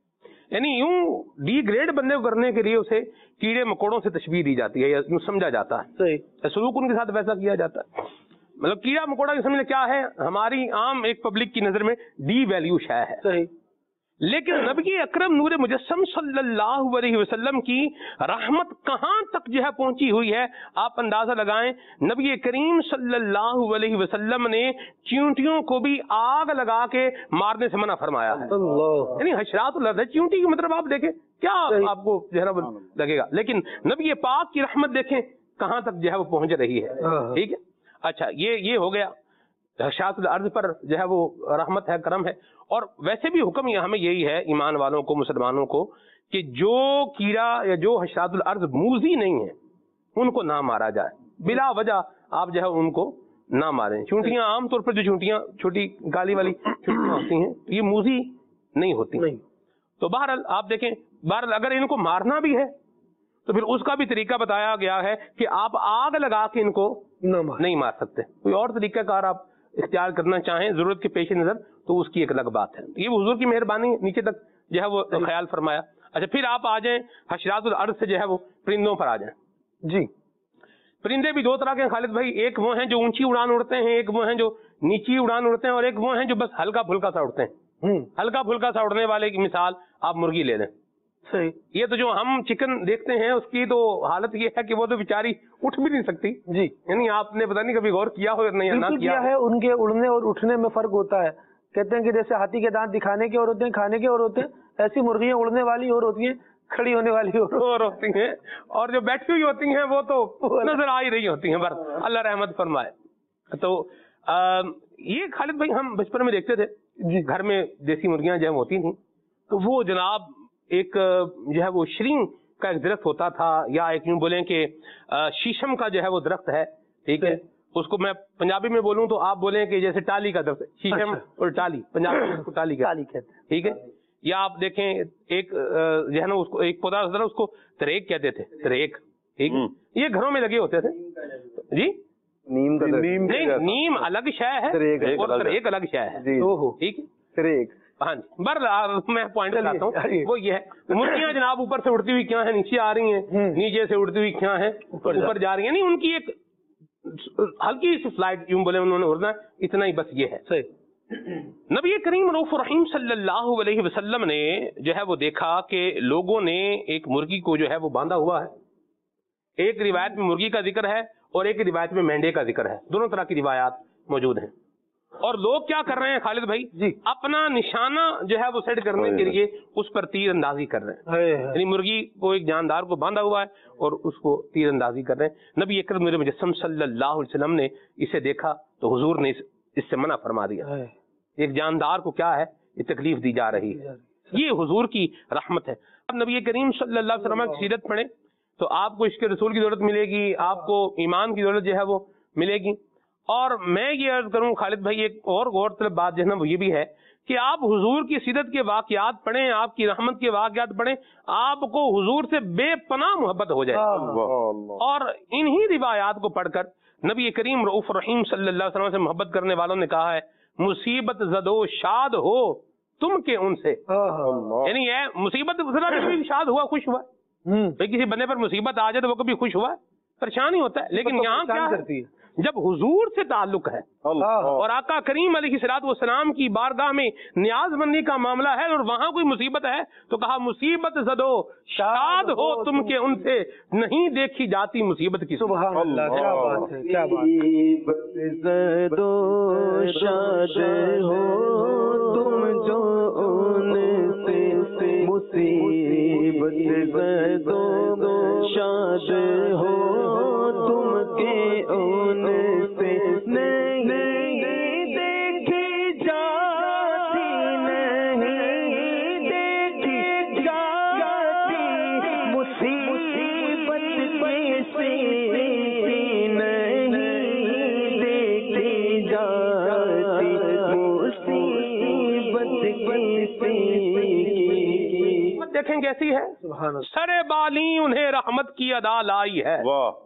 यानी यूं डिग्रेड बंदे को करने के लिए उसे कीड़े मकोड़ों से तशबीह दी जाती है, या यूं समझा जाता है। सही। सलूक उनके साथ वैसा किया जाता है। मतलब कीड़ा मकोड़ा की समझ क्या है, हमारी आम एक पब्लिक की नजर में डी वैल्यू शय है। सही। लेकिन नबी अकरम नूर मुजस्सम सल्लल्लाहु अलैहि वसल्लम की रहमत कहां तक जो है पहुंची हुई है, आप अंदाजा लगाएं। नबी करीम सल्लल्लाहु अलैहि वसल्लम ने चींटियों को भी आग लगा के मारने से मना फरमाया है। यानी हशरातुल अर्ज़, चींटी की मतलब आप देखें क्या आपको जो है लगेगा, लेकिन नबी पाक की रहमत देखें कहां तक जो है वो पहुंच रही है। ठीक है। अच्छा, ये हो गया हशरातुल अर्ज़ पर जो है वो रहमत है, करम है। और वैसे भी हुक्म हमें यही है ईमान वालों को, मुसलमानों को, कि जो कीड़ा या जो हशरातुल अर्ज़ मूज़ी नहीं है उनको ना मारा जाए, बिला वजह आप जो है उनको ना मारें। चूंटियां आमतौर पर जो चूंटियां छोटी काली वाली चूंटियां होती हैं ये मूज़ी नहीं होती नहीं। तो बहरहाल आप देखें, बहरहाल अगर इनको मारना भी है तो फिर उसका भी तरीका बताया गया है कि आप आग लगा के इनको नहीं मार सकते। कोई और तरीकाकार आप इख्तियार करना चाहें जरूरत के पेश नजर तो उसकी एक अलग बात है। ये हुजूर की मेहरबानी नीचे तक जो है वो ख्याल फरमाया। अच्छा, फिर आप आ जाएं हशरातुल अर्ज़ से जो है वो परिंदों पर आ जाएं। जी, परिंदे भी दो तरह के खालिद भाई, एक वो हैं जो ऊंची उड़ान उड़ते हैं, एक वो हैं जो नीची उड़ान उड़ते हैं, और एक वो हैं जो बस हल्का फुल्का सा उड़ते हैं। हल्का फुल्का सा उड़ने वाले की मिसाल आप मुर्गी ले लें। सही। ये तो जो हम चिकन देखते हैं उसकी तो हालत ये है कि वो तो बेचारी उठ भी नहीं सकती। जी, यानी आपने पता नहीं कभी गौर किया हो या नहीं ना किया है। उनके उड़ने और उठने में फर्क होता है। कहते हैं कि जैसे हाथी के दांत दिखाने के और होते हैं, खाने के और होते हैं, ऐसी मुर्गियां उड़ने वाली और होती हैं, खड़ी होने वाली और होती हैं, और जो बैठी हुई होती हैं वो तो नजर आ ही रही होती हैं। बस अल्लाह रहमत फरमाए। तो ये खालिद भाई हम बचपन में देखते थे, घर में देसी मुर्गियां जो होती थी, तो वो जनाब एक जो है वो श्रींग का एक दरख्त होता था, या एक यूं बोलें कि शीशम का जो है वो दरख्त है। ठीक है, उसको मैं पंजाबी में बोलूं तो आप बोलें कि जैसे टाली का दरख्त, शीशम और टाली, पंजाबी में उसको टाली कहते हैं। ठीक है। या आप देखें एक जो है ना उसको एक पौधा होता था, उसको तरेक कहते थे, तरेक। ठीक है, ये घरों में लगे होते थे। जी, नीम का नहीं, नीम अलग शय है और तरेक अलग शय है। ठीक है, तरेक। हाँ जी, मैं पॉइंट लाता हूँ, वो ये है मुर्गियां जनाब ऊपर से उड़ती हुई क्या है नीचे आ रही हैं, नीचे से उड़ती हुई क्या है ऊपर जा रही है। नहीं, उनकी एक हल्की सी फ्लाइट यूं बोले उन्होंने उड़ना, इतना ही बस ये है। सही। नबी करीम रऊफ रहीम सल्लल्लाहु अलैहि वसल्लम ने जो है वो देखा कि लोगों ने एक मुर्गी को जो है वो बांधा हुआ है। एक रिवायत में मुर्गी का जिक्र है और एक रिवायत में मेंढे का जिक्र है, दोनों तरह की रिवायात मौजूद हैं। और लोग क्या कर रहे हैं खालिद भाई जी, अपना निशाना जो है वो सेट करने के लिए उस पर तीर अंदाजी कर रहे हैं। यानी मुर्गी को एक जानदार को बांधा हुआ है और उसको तीर अंदाजी कर रहे हैं। नबी अकरम मुजस्सम सल्लल्लाहु अलैहि वसल्लम ने इसे देखा तो हुजूर ने इससे मना फरमा दिया। एक जानदार को क्या है ये तकलीफ दी जा रही है, ये हुजूर की रहमत है। अब नबी करीम सल्लल्लाहु अलैहि वसल्लम की सीरत पढ़े तो आपको इश्क़ रसूल की जरूरत मिलेगी, आपको ईमान की जरूरत जो है वो मिलेगी। اور میں یہ عرض کروں خالد بھائی، ایک اور غور طلب بات جو ہے نا وہ یہ بھی ہے کہ آپ حضور کی سیرت کے واقعات پڑھیں، آپ کی رحمت کے واقعات پڑھیں، آپ کو حضور سے بے پناہ محبت ہو جائے. اور انہی روایات کو پڑھ کر نبی کریم رؤوف رحیم صلی اللہ علیہ وسلم سے محبت کرنے والوں نے کہا ہے مصیبت زدو شاد ہو تم کے ان سے. یعنی یہ مصیبت زدہ کبھی شاد ہوا، خوش ہوا. بھائی کسی بندے پر مصیبت آ جائے تو وہ کبھی خوش ہوا، پریشان ہی ہوتا ہے. لیکن یہاں کیا ہے، جب حضور سے تعلق ہے اور آقا کریم علیہ الصلوۃ والسلام کی بارگاہ میں نیاز مندی کا معاملہ ہے اور وہاں کوئی مصیبت ہے تو کہا مصیبت زدو شاد ہو تم کے ان سے، نہیں دیکھی جاتی مصیبت کی. سبحان اللہ، کیا بات ہے، کیا بات مصیبت زدو شاد ہو تم جو ان سے، مصیبت زدو شاد ہو تم کے ان سے، نہیں دیکھی جاتی، نہیں دیکھی جاتی مصیبت کیسی، نہیں دیکھی جاتی مصیبت کیسی. دیکھیں کیسی ہے، سر بالی انہیں رحمت کی ادا لائی ہے.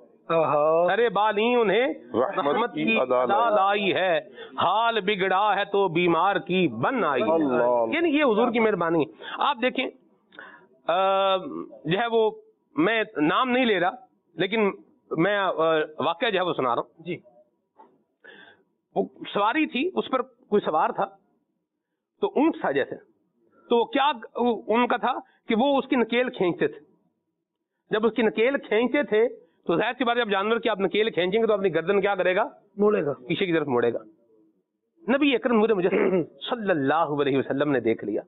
سر بالی انہیں رحمت کی ادا لائی ہے، حال بگڑا ہے تو بیمار کی بن آئی. یعنی یہ حضور کی مہربانی. آپ دیکھیں جو ہے وہ، میں نام نہیں لے رہا لیکن میں واقعہ جو ہے وہ سنا رہا ہوں. جی، وہ سواری تھی، اس پر کوئی سوار تھا تو اونٹ تھا جیسے، تو وہ کیا ان کا تھا کہ وہ اس کی نکیل کھینچتے تھے. جب اس کی نکیل کھینچتے تھے تو ظاہر سی بات ہے، جب جانور کی آپ نکیل کھینچیں گے تو اپنی گردن کیا کرے گا، موڑے گا، پیچھے کی طرف موڑے گا. نبی اکرم مجھے صلی اللہ علیہ وسلم نے دیکھ لیا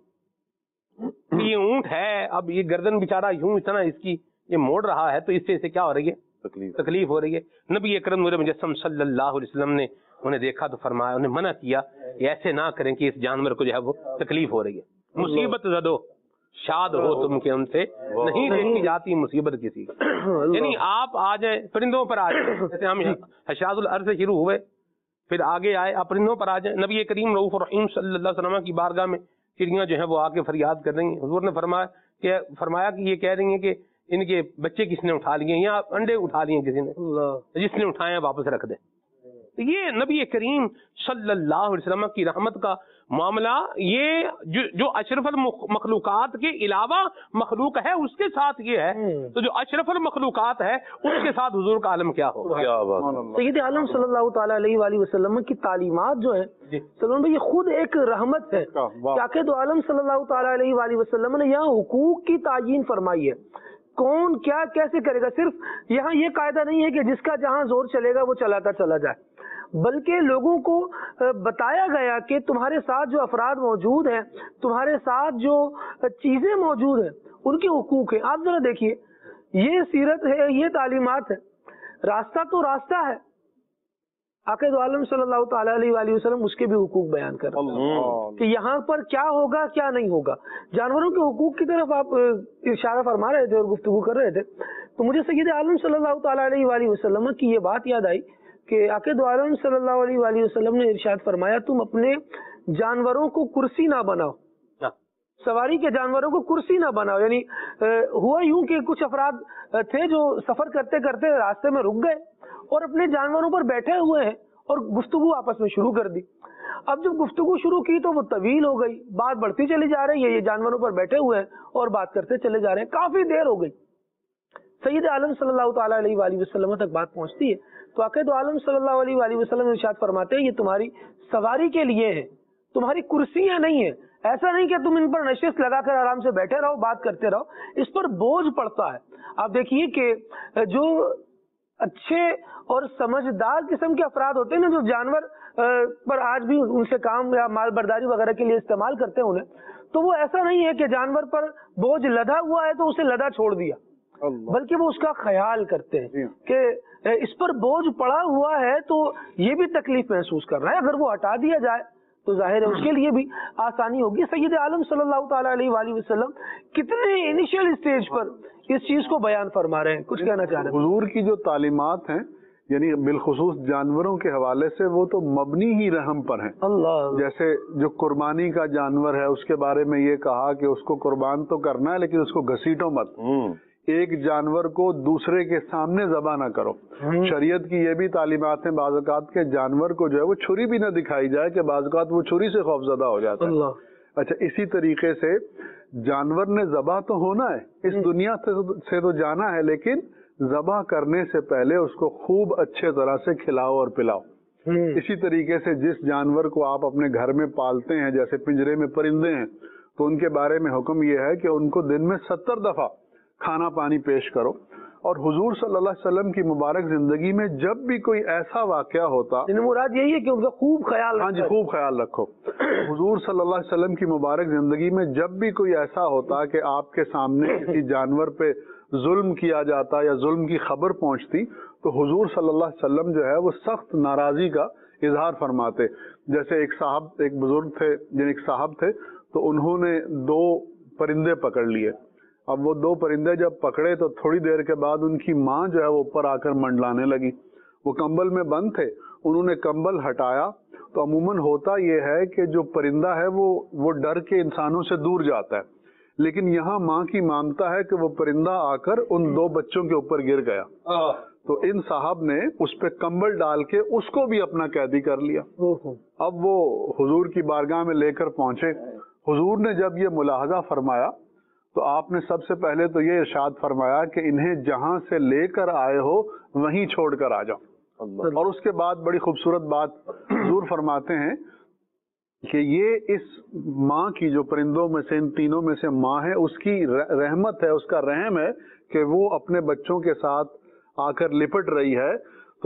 یہ اونٹ ہے، اب یہ گردن بیچارہ یوں اتنا اس کی یہ موڑ رہا ہے تو اس سے اسے کیا ہو رہی ہے، تکلیف ہو رہی ہے. نبی اکرم مجسم صلی اللہ علیہ وسلم نے انہیں دیکھا تو فرمایا، انہیں منع کیا کہ ایسے نہ کریں کہ اس جانور کو جو ہے وہ تکلیف ہو رہی ہے. مصیبت زدو شاد ہو تم کے ان سے، نہیں دیکھی جاتی مصیبت کسی. یعنی آپ آ جائیں پرندوں پر آ جائیں، جیسے ہم حشاد الارض سے شروع ہوئے پھر آگے آئے، آپ پرندوں پر آ جائیں. نبی کریم رؤوف رحیم صلی اللہ علیہ وسلم کی بارگاہ میں چڑیاں جو ہیں وہ آ کے فریاد کر رہی ہیں. حضور نے فرمایا کہ یہ کہہ رہی ہیں کہ ان کے بچے کس نے اٹھا لیے یا انڈے اٹھا لیے کسی نے، جس نے اٹھائے واپس رکھ دیں. یہ نبی کریم صلی اللہ علیہ وسلم کی رحمت کا معاملہ، یہ جو اشرف المخلوقات کے علاوہ مخلوق ہے اس کے ساتھ یہ ہے، تو جو اشرف المخلوقات ہے اس کے ساتھ حضور کا عالم کیا ہو. سید عالم صلی اللہ تعالی علیہ وآلہ وسلم کی تعلیمات جو ہیں سلمان بھائی، یہ خود ایک رحمت ہے. کیا دو عالم صلی اللہ تعالی علیہ وآلہ وسلم نے یہاں حقوق کی تعیین فرمائی ہے. کون کیا کیسے کرے گا، صرف یہاں یہ قاعدہ نہیں ہے کہ جس کا جہاں زور چلے گا وہ چلاتا چلا جائے، بلکہ لوگوں کو بتایا گیا کہ تمہارے ساتھ جو افراد موجود ہیں، تمہارے ساتھ جو چیزیں موجود ہیں، ان کے حقوق ہیں. آپ ذرا دیکھیے، یہ سیرت ہے، یہ تعلیمات ہے. راستہ تو راستہ ہے، آقا دو عالم صلی اللہ تعالی علیہ وآلہ وسلم اس کے بھی حقوق بیان کر رہے ہیں کہ یہاں پر کیا ہوگا کیا نہیں ہوگا. جانوروں کے حقوق کی طرف آپ اشارہ فرما رہے تھے اور گفتگو کر رہے تھے تو مجھے سید عالم صلی اللہ تعالی علیہ وآلہ وسلم کی یہ بات یاد آئی کہ آقا دو عالم صلی اللہ علیہ وآلہ وسلم نے ارشاد فرمایا، تم اپنے جانوروں کو کرسی نہ بناؤ، سواری کے جانوروں کو کرسی نہ بناؤ. یعنی ہوا یوں کہ کچھ افراد تھے جو سفر کرتے کرتے راستے میں رک گئے اور اپنے جانوروں پر بیٹھے ہوئے ہیں اور گفتگو آپس میں شروع کر دی. اب جب گفتگو شروع کی تو وہ طویل ہو گئی، بات بڑھتی چلی جا رہی ہے، یہ جانوروں پر بیٹھے ہوئے ہیں اور بات کرتے چلے جا رہے ہیں، کافی دیر ہو گئی. سید عالم صلی اللہ تعالی علیہ وآلہ وسلم تک بات پہنچتی ہے تو آقا دو عالم صلی اللہ علیہ وآلہ وسلم ارشاد فرماتے ہیں، یہ تمہاری سواری کے لیے ہے، تمہاری کرسیاں نہیں ہیں. ایسا نہیں کہ تم ان پر نشست لگا کر آرام سے بیٹھے رہو، بات کرتے رہو، اس پر بوجھ پڑتا ہے. آپ دیکھیے کہ جو اچھے اور سمجھدار قسم کے افراد ہوتے ہیں نا، جو جانور پر آج بھی ان سے کام یا مال برداری وغیرہ کے لیے استعمال کرتے ہیں انہیں، تو وہ ایسا نہیں ہے کہ جانور پر بوجھ لدا ہوا ہے تو اسے لدا چھوڑ دیا، بلکہ وہ اس کا خیال کرتے ہیں کہ اس پر بوجھ پڑا ہوا ہے تو یہ بھی تکلیف محسوس کر رہا ہے، اگر وہ ہٹا دیا جائے تو ظاہر ہے اس کے لیے بھی آسانی ہوگی. سید عالم صلی اللہ تعالی علیہ وآلہ وسلم کتنے انیشیل اسٹیج پر اس چیز کو بیان فرما رہے ہیں، کچھ کہنا چاہ رہے ہیں. حضور کی جو تعلیمات ہیں یعنی بالخصوص جانوروں کے حوالے سے وہ تو مبنی ہی رحم پر ہیں. اللہ. جیسے جو قربانی کا جانور ہے اس کے بارے میں یہ کہا کہ اس کو قربان تو کرنا ہے لیکن اس کو گھسیٹو مت. ایک جانور کو دوسرے کے سامنے ذبح نہ کرو. شریعت کی یہ بھی تعلیمات ہیں بعض اوقات کے جانور کو جو ہے وہ چھری بھی نہ دکھائی جائے کہ بعض اوقات وہ چھری سے خوفزدہ ہو جاتا ہے. اچھا اسی طریقے سے جانور نے ذبح تو ہونا ہے, اس دنیا سے تو جانا ہے, لیکن ذبح کرنے سے پہلے اس کو خوب اچھے طرح سے کھلاؤ اور پلاؤ. اسی طریقے سے جس جانور کو آپ اپنے گھر میں پالتے ہیں, جیسے پنجرے میں پرندے ہیں, تو ان کے بارے میں حکم یہ ہے کہ ان کو دن میں 70 دفعہ کھانا پانی پیش کرو. اور حضور صلی اللہ علیہ وسلم کی مبارک زندگی میں جب بھی کوئی ایسا واقعہ ہوتا, مراد یہی ہے کہ ان کا خوب خیال ہاں جی خوب خیال رکھو. حضور صلی اللہ علیہ وسلم کی مبارک زندگی میں جب بھی کوئی ایسا ہوتا کہ آپ کے سامنے کسی جانور پہ ظلم کیا جاتا یا ظلم کی خبر پہنچتی, تو حضور صلی اللہ علیہ وسلم جو ہے وہ سخت ناراضی کا اظہار فرماتے. جیسے ایک بزرگ تھے, یعنی ایک صاحب تھے, تو انہوں نے 2 پرندے پکڑ لیے. اب وہ 2 پرندے جب پکڑے تو تھوڑی دیر کے بعد ان کی ماں جو ہے وہ اوپر آ کر منڈلانے لگی. وہ کمبل میں بند تھے, انہوں نے کمبل ہٹایا تو عموماً ہوتا یہ ہے کہ جو پرندہ ہے وہ ڈر کے انسانوں سے دور جاتا ہے, لیکن یہاں ماں کی مامتا ہے کہ وہ پرندہ آ کر ان 2 بچوں کے اوپر گر گیا. تو ان صاحب نے اس پہ کمبل ڈال کے اس کو بھی اپنا قیدی کر لیا. اب وہ حضور کی بارگاہ میں لے کر پہنچے. حضور نے جب یہ ملاحظہ فرمایا تو آپ نے سب سے پہلے تو یہ ارشاد فرمایا کہ انہیں جہاں سے لے کر آئے ہو وہیں چھوڑ کر آ جاؤ. اور اس کے بعد بڑی خوبصورت بات حضور فرماتے ہیں کہ یہ اس ماں کی, جو پرندوں میں سے ان تینوں میں سے ماں ہے, اس کی رحمت ہے, اس کا رحم ہے کہ وہ اپنے بچوں کے ساتھ آ کر لپٹ رہی ہے. تو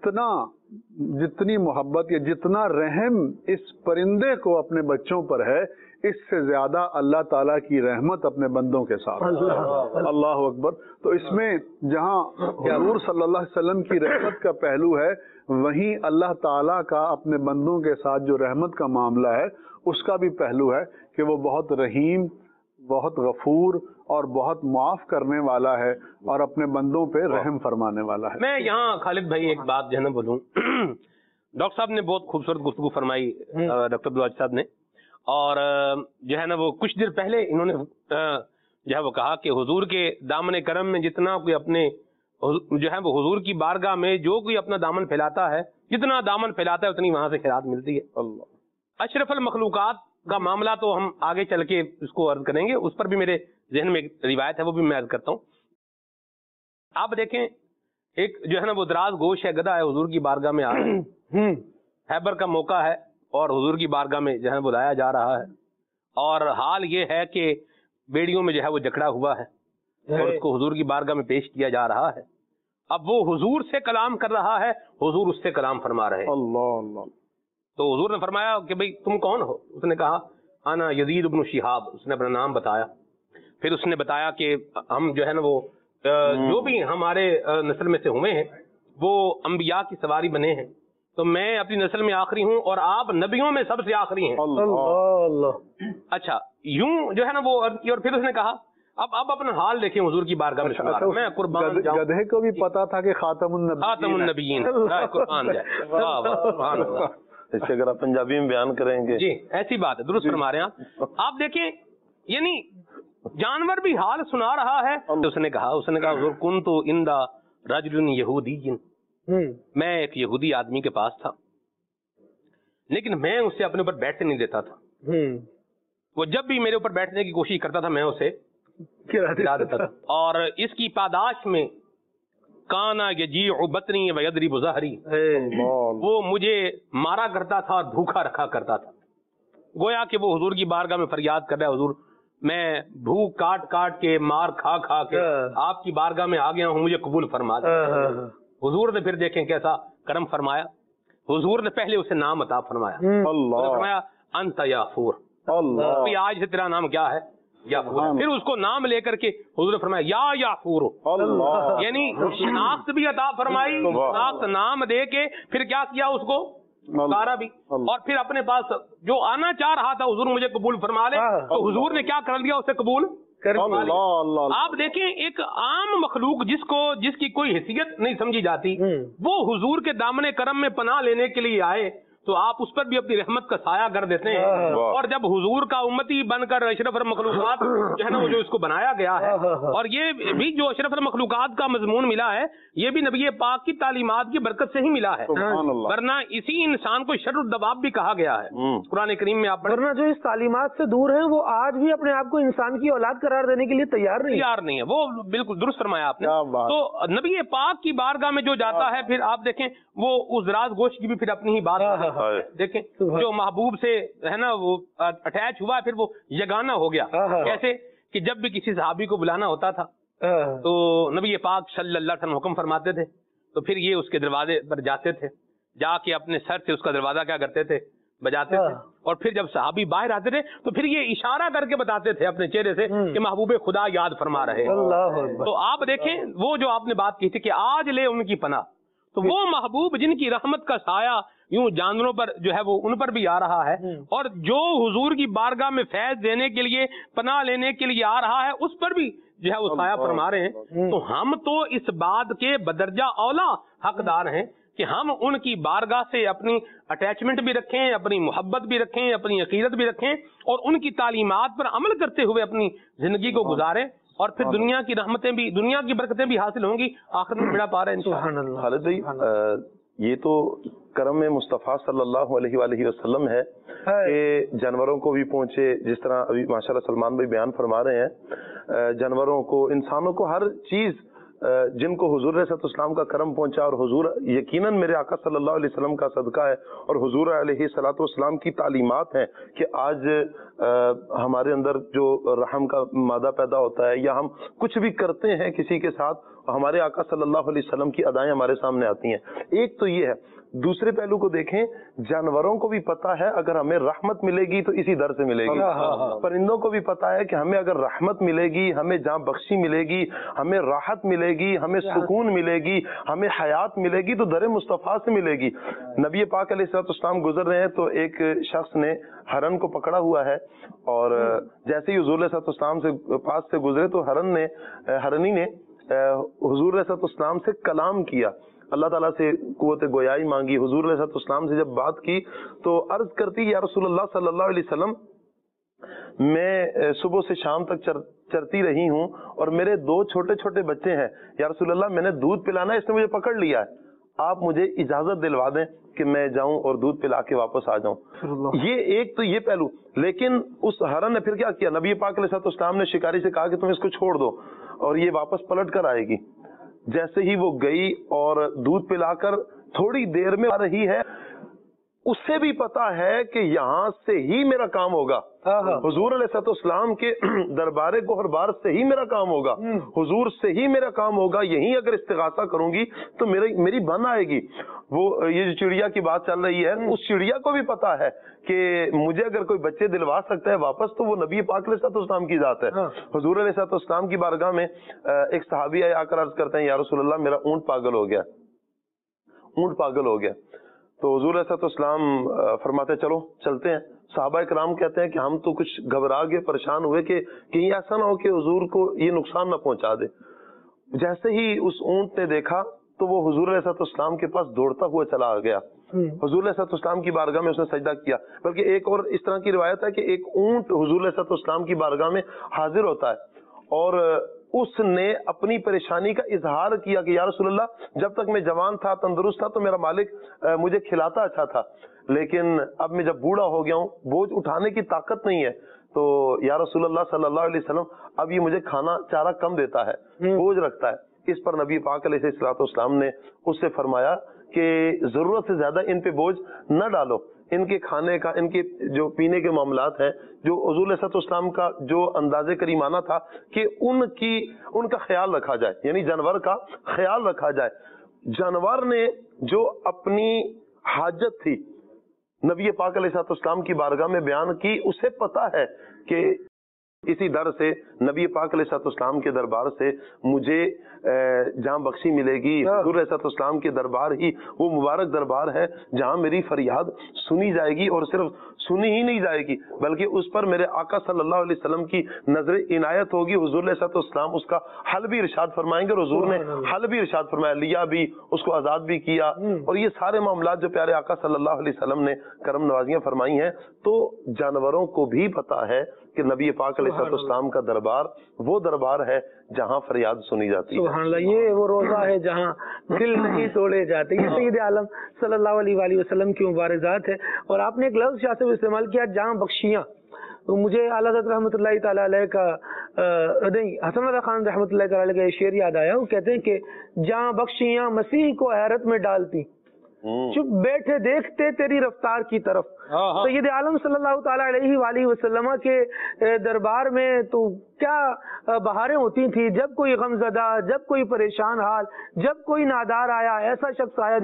جتنی محبت یا جتنا رحم اس پرندے کو اپنے بچوں پر ہے, اس سے زیادہ اللہ تعالیٰ کی رحمت اپنے بندوں کے ساتھ. اللہ اکبر. تو اس میں جہاں حضور صلی اللہ علیہ وسلم کی رحمت کا پہلو ہے, وہیں اللہ تعالیٰ کا اپنے بندوں کے ساتھ جو رحمت کا معاملہ ہے اس کا بھی پہلو ہے کہ وہ بہت رحیم, بہت غفور اور بہت معاف کرنے والا ہے اور اپنے بندوں پہ رحم فرمانے والا ہے. میں یہاں خالد بھائی ایک بات جو ہے نا بولوں, ڈاکٹر صاحب نے بہت خوبصورت گفتگو فرمائی, ڈاکٹر عبدالواجد صاحب نے, اور جو ہے نا وہ کچھ دیر پہلے انہوں نے جو ہے وہ کہا کہ حضور کے دامن کرم میں جتنا کوئی اپنے جو ہے وہ حضور کی بارگاہ میں جو کوئی اپنا دامن پھیلاتا ہے, جتنا دامن پھیلاتا ہے اتنی وہاں سے خیرات ملتی ہے. اشرف المخلوقات کا معاملہ تو ہم آگے چل کے اس کو عرض کریں گے, اس پر بھی میرے ذہن میں ایک روایت ہے وہ بھی میں عرض کرتا ہوں. آپ دیکھیں ایک جو ہے نا وہ دراز گوش ہے, گدھا ہے, حضور کی بارگاہ میں آ رہا ہے, خیبر کا موقع ہے اور حضور کی بارگاہ میں جو ہے بلایا جا رہا ہے, اور حال یہ ہے کہ بیڑیوں میں جو ہے وہ جکڑا ہوا ہے اور اس کو حضور کی بارگاہ میں پیش کیا جا رہا ہے. اب وہ حضور سے کلام کر رہا ہے, حضور اس سے کلام فرما رہے ہیں. اللہ اللہ. تو حضور نے فرمایا کہ بھئی تم کون ہو؟ اس نے کہا انا یزید بن شہاب. اس نے اپنا نام بتایا. پھر اس نے بتایا کہ ہم جو ہے نا وہ جو بھی ہمارے نسل میں سے ہوئے ہیں وہ انبیاء کی سواری بنے ہیں, تو میں اپنی نسل میں آخری ہوں اور آپ نبیوں میں سب سے آخری ہیں. اللہ. اچھا یوں جو ہے نا وہ عرض کی, اور پھر اس نے کہا اب اپنا حال دیکھیں حضور کی بارگاہ میں, میں قربان جاؤں. گدھے کو بھی پتا تھا کہ خاتم النبیین قربان جائے. اس سے اگر آپ پنجابی میں بیان کریں گے, جی ایسی بات ہے, درست فرما رہے ہیں آپ. دیکھیں یعنی جانور بھی حال سنا رہا ہے. اس نے کہا حضور کنت عند رجل یہودی, میں ایک یہودی آدمی کے پاس تھا لیکن میں اسے اپنے اوپر بیٹھنے نہیں دیتا تھا. وہ جب بھی میرے اوپر بیٹھنے کی کوشش کرتا تھا میں اسے گرا دیتا تھا, اور اس کی پاداش میں کانا یجیع بطنی ویضرب ظہری, وہ مجھے مارا کرتا تھا اور بھوکا رکھا کرتا تھا. گویا کہ وہ حضور کی بارگاہ میں فریاد کر رہا ہے, حضور میں بھوک کاٹ کاٹ کے مار کھا کھا کے آپ کی بارگاہ میں آ گیا ہوں, مجھے قبول فرما دیں. حضور نے پھر دیکھیں کیسا کرم فرمایا. حضور نے پہلے اسے نام عطا فرمایا. فرمایا انت یافور, آج سے تیرا نام کیا ہے؟ یافور. پھر اس کو نام لے کر کے حضور نے فرمایا یا یافور, یعنی شناخت بھی عطا فرمائی, شناخت نام دے کے پھر کیا کیا اس کو پکارا بھی, اور پھر اپنے پاس جو آنا چاہ رہا تھا حضور مجھے قبول فرما لے, تو حضور نے کیا کر لیا, اسے قبول آپ دیکھیں ایک عام مخلوق جسکی کوئی حیثیت نہیں سمجھی جاتی، وہ حضور کے دامن کرم میں پناہ لینے کے لیے آئے تو آپ اس پر بھی اپنی رحمت کا سایہ کر دیتے ہیں. اور جب حضور کا امتی بن کر اشرف المخلوقات جو ہے نا وہ جو اس کو بنایا گیا ہے، اور یہ بھی جو اشرف المخلوقات کا مضمون ملا ہے یہ بھی نبی پاک کی تعلیمات کی برکت سے ہی ملا ہے، ورنہ اسی انسان کو شر الدواب بھی کہا گیا ہے قرآن کریم میں. آپ ورنہ جو اس تعلیمات سے دور ہیں وہ آج بھی اپنے آپ کو انسان کی اولاد قرار دینے کے لیے تیار نہیں ہے. وہ بالکل درست فرمایا آپ نے. تو نبی پاک کی بارگاہ میں جو جاتا ہے پھر آپ دیکھیں وہ اس راز گوشت کی بھی پھر اپنی ہی بات دیکھیں، جو محبوب سے ہے نا وہ اٹیچ ہوا پھر وہ یگانہ ہو گیا. کیسے کہ جب بھی کسی صحابی کو بلانا ہوتا تھا تو نبی پاک صلی اللہ علیہ وسلم حکم فرماتے تھے تو پھر یہ اس کے دروازے پر جاتے تھے، جا کے اپنے سر سے اس کا دروازہ کیا کرتے تھے بجاتے تھے، اور پھر جب صحابی باہر آتے تھے تو پھر یہ اشارہ کر کے بتاتے تھے اپنے چہرے سے کہ محبوب خدا یاد فرما رہے ہیں. تو آپ دیکھیں وہ جو آپ نے بات کی تھی کہ آج لے ان کی پناہ، تو وہ محبوب جن کی رحمت کا سایہ یوں جانوروں پر جو ہے وہ ان پر بھی آ رہا ہے، اور جو حضور کی بارگاہ میں فیض دینے کے لیے پناہ لینے کے لیے آ رہا ہے اس پر بھی جو ہے وہ سایہ فرما رہے ہیں. تو ہم تو اس بات کے بدرجہ اولا حقدار ہیں کہ ہم ان کی بارگاہ سے اپنی اٹیچمنٹ بھی رکھیں، اپنی محبت بھی رکھیں، اپنی عقیدت بھی رکھیں، اور ان کی تعلیمات پر عمل کرتے ہوئے اپنی زندگی کو گزاریں، اور پھر دنیا کی رحمتیں بھی، دنیا کی برکتیں بھی حاصل ہوں گی، آخر میں بڑا پا رہے ہیں انشاءاللہ. خالد بھائی یہ تو کرم مصطفیٰ صلی اللہ علیہ وآلہ وسلم ہے کہ جانوروں کو بھی پہنچے، جس طرح ابھی ماشاءاللہ سلمان بھائی بیان فرما رہے ہیں، جانوروں کو، انسانوں کو، ہر چیز جن کو حضور علیہ السلام کا کرم پہنچا، اور حضور یقیناً میرے آقا صلی اللہ علیہ وسلم کا صدقہ ہے اور حضور علیہ السلام کی تعلیمات ہیں کہ آج ہمارے اندر جو رحم کا مادہ پیدا ہوتا ہے یا ہم کچھ بھی کرتے ہیں کسی کے ساتھ، ہمارے آقا صلی اللہ علیہ وسلم کی ادائیں ہمارے سامنے آتی ہیں. ایک تو یہ ہے. دوسرے پہلو کو دیکھیں، جانوروں کو بھی پتا ہے اگر ہمیں رحمت ملے گی تو اسی در سے ملے گی، پرندوں کو بھی پتا ہے کہ ہمیں اگر رحمت ملے گی، ہمیں جاں بخشی ملے گی، ہمیں راحت ملے گی، ہمیں سکون ملے گی، ہمیں حیات ملے گی تو در مصطفیٰ سے ملے گی. نبی پاک علیہ السلام گزر رہے ہیں تو ایک شخص نے ہرن کو پکڑا ہوا ہے، اور جیسے ہی حضور علیہ السلام سے پاس سے گزرے تو ہرنی نے حضور علیہ السلام سے کلام کیا، اللہ تعالیٰ سے قوت گویائی مانگی. حضور علیہ السلام سے جب بات کی تو عرض کرتی یا رسول اللہ صلی اللہ علیہ وسلم، میں صبح سے شام تک چرتی رہی ہوں اور میرے 2 چھوٹے چھوٹے بچے ہیں، یا رسول اللہ میں نے دودھ پلانا ہے، اس نے مجھے پکڑ لیا ہے، آپ مجھے اجازت دلوا دیں کہ میں جاؤں اور دودھ پلا کے واپس آ جاؤں. یہ ایک تو یہ پہلو. لیکن اس ہرن نے پھر کیا کیا، نبی پاک علیہ السلام نے شکاری سے کہا کہ تم اس کو چھوڑ دو اور یہ واپس پلٹ کر آئے گی. جیسے ہی وہ گئی اور دودھ پلا کر تھوڑی دیر میں آ رہی ہے، اسے بھی پتا ہے کہ یہاں سے ہی میرا کام ہوگا، حضور علیہ السلام کے دربار گوہربار سے ہی میرا کام ہوگا، حضور سے ہی میرا کام ہوگا، یہیں اگر استغاثہ کروں گی تو میری بن آئے گی. وہ یہ جو چڑیا کی بات چل رہی ہے، اس چڑیا کو بھی پتا ہے کہ مجھے اگر کوئی بچے دلوا سکتا ہے واپس تو وہ نبی پاک علیہ السلام کی ذات ہے. حضور علیہ السلام کی بارگاہ میں ایک صحابی آ کر عرض کرتے ہیں یا رسول اللہ میرا اونٹ پاگل ہو گیا، اونٹ پاگل ہو گیا. تو حضور علیہ السلام فرماتے چلو چلتے ہیں. صحابہ کرام کہتے ہیں کہ ہم تو کچھ گھبرا گئے، پریشان ہوئے کہ کہیں ایسا نہ ہو کہ حضور کو یہ نقصان نہ پہنچا دے. جیسے ہی اس اونٹ نے دیکھا تو وہ حضور علیہ السلام کے پاس دوڑتا ہوا چلا آ گیا. حضور علیہ السلام کی بارگاہ میں اس نے سجدہ کیا. بلکہ ایک اور اس طرح کی روایت ہے کہ ایک اونٹ حضور علیہ السلام کی بارگاہ میں حاضر ہوتا ہے اور اس نے اپنی پریشانی کا اظہار کیا کہ یا رسول اللہ جب تک میں جوان تھا، تندرست تھا تو میرا مالک مجھے کھلاتا اچھا تھا، لیکن اب میں جب بوڑھا ہو گیا ہوں، بوجھ اٹھانے کی طاقت نہیں ہے، تو یا رسول اللہ صلی اللہ علیہ وسلم اب یہ مجھے کھانا چارہ کم دیتا ہے، بوجھ رکھتا ہے. اس پر نبی پاک علیہ السلام نے اس سے فرمایا کہ ضرورت سے زیادہ ان پہ بوجھ نہ ڈالو. ان کے کھانے کا، ان کے جو پینے کے معاملات ہیں، جو حضور علیہ السلام کا جو انداز کریمانہ تھا کہ ان کا خیال رکھا جائے، یعنی جانور کا خیال رکھا جائے. جانور نے جو اپنی حاجت تھی نبی پاک علیہ السلام کی بارگاہ میں بیان کی، اسے پتا ہے کہ इसी दर से नबी पाक अलैहिस्सलाम के दरबार से मुझे जहाँ बख्शी मिलेगी, हुजूर अलैहिस्सलाम के दरबार ही वो मुबारक दरबार है जहाँ मेरी फरियाद सुनी जाएगी, और सिर्फ सुनी ही नहीं जाएगी बल्कि उस पर मेरे आका सल्लल्लाहु अलैहि वसल्लम की नजर इनायत होगी। हुजूर अलैहिस्सलाम उसका हल भी इरशाद फरमाएंगे, और हुजूर ने हल भी इरशाद फरमाया, लिया भी, उसको आजाद भी किया, और ये सारे मामलात जो प्यारे आका सल्लल्लाहु अलैहि वसल्लम ने करम नवाजियां फरमाई हैं। तो जानवरों को भी पता है कि नबी पाक अलैहिस्सलाम का दरबार वो दरबार है जहाँ फरियाद सुनी जाती है। सुभान अल्लाह, ये वो रोजा है जहाँ दिल नहीं तोड़े जाते। ये सैयद आलम सल्लल्लाहु अलैहि वसल्लम की मुबारक जात है। और आपने एक लफ्ज शाह साहब इस्तेमाल किया, जहाँ बख्शियाँ, तो मुझे आला हज़रत रहमतुल्लाहि तआला अलैह का नहीं, हसन रज़ा खान रहमतुल्लाहि तआला अलैह का शेर याद आया। वो कहते हैं कि जहाँ बख्शियाँ मसीह को हैरत में डालती, चुप बैठे देखते तेरी रफ्तार की तरफ। सैयद आलम सल्लल्लाहु ताला अलैहि वसल्लम के दरबार में तो क्या बहारें होती थी। जब कोई गमज़दा, जब कोई परेशान हाल, जब कोई नादार आया, ऐसा शख्स आया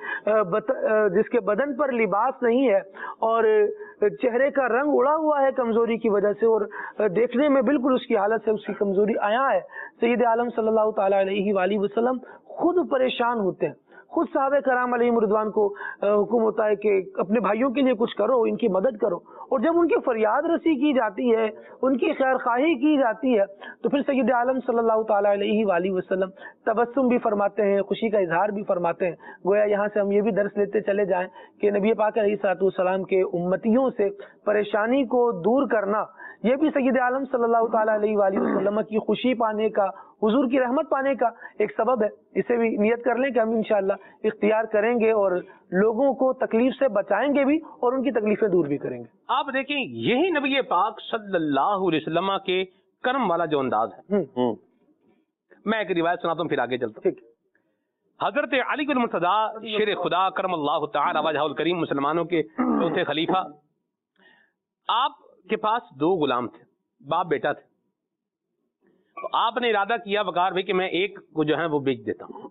जिसके बदन पर लिबास नहीं है और चेहरे का रंग उड़ा हुआ है कमजोरी की वजह से, और देखने में बिल्कुल उसकी हालत से उसकी कमजोरी आया है, सैयद आलम सल्लल्लाहु ताला अलैहि वसल्लम खुद परेशान होते हैं। खुद साहबे कराम अलैहिम रिदवान को हुक्म होता है कि अपने भाइयों के लिए कुछ करो, इनकी मदद करो, और जब उनकी फरियाद रसी की जाती है, उनकी खैर खाही की जाती है, तो फिर सैयद आलम सल्लल्लाहु ताला अलैहि वसल्लम तबस्सुम भी फरमाते हैं, खुशी का इजहार भी फरमाते हैं। गोया यहाँ से हम ये भी दर्स लेते चले जाएं कि नबी पाक अलैहिस्सलाम के उम्मतियों से परेशानी को दूर करना, ये भी सैयद आलम सल्लल्लाहु ताला अलैहि वसल्लम की खुशी पाने का, हुजूर की रहमत पाने का एक सबब है। इसे भी नियत कर लें कि हम इंशाअल्लाह इख्तियार करेंगे और लोगों को तकलीफ से बचाएंगे भी और उनकी तकलीफें दूर भी करेंगे। आप देखें, यही नबी पाक सल्लल्लाहु अलैहि वसल्लम के कर्म वाला जो अंदाज है। मैं एक रिवायत सुनाता हूँ, फिर आगे चलता हूँ। हजरत अली बिन मुर्तजा शेर खुदा करमल्लाहु तआला वजहुल करीम, मुसलमानों के चौथे खलीफा, आपके पास दो गुलाम थे, बाप बेटा थे। तो आपने इरादा किया वकार भाई कि मैं एक को जो है वो बेच देता हूँ।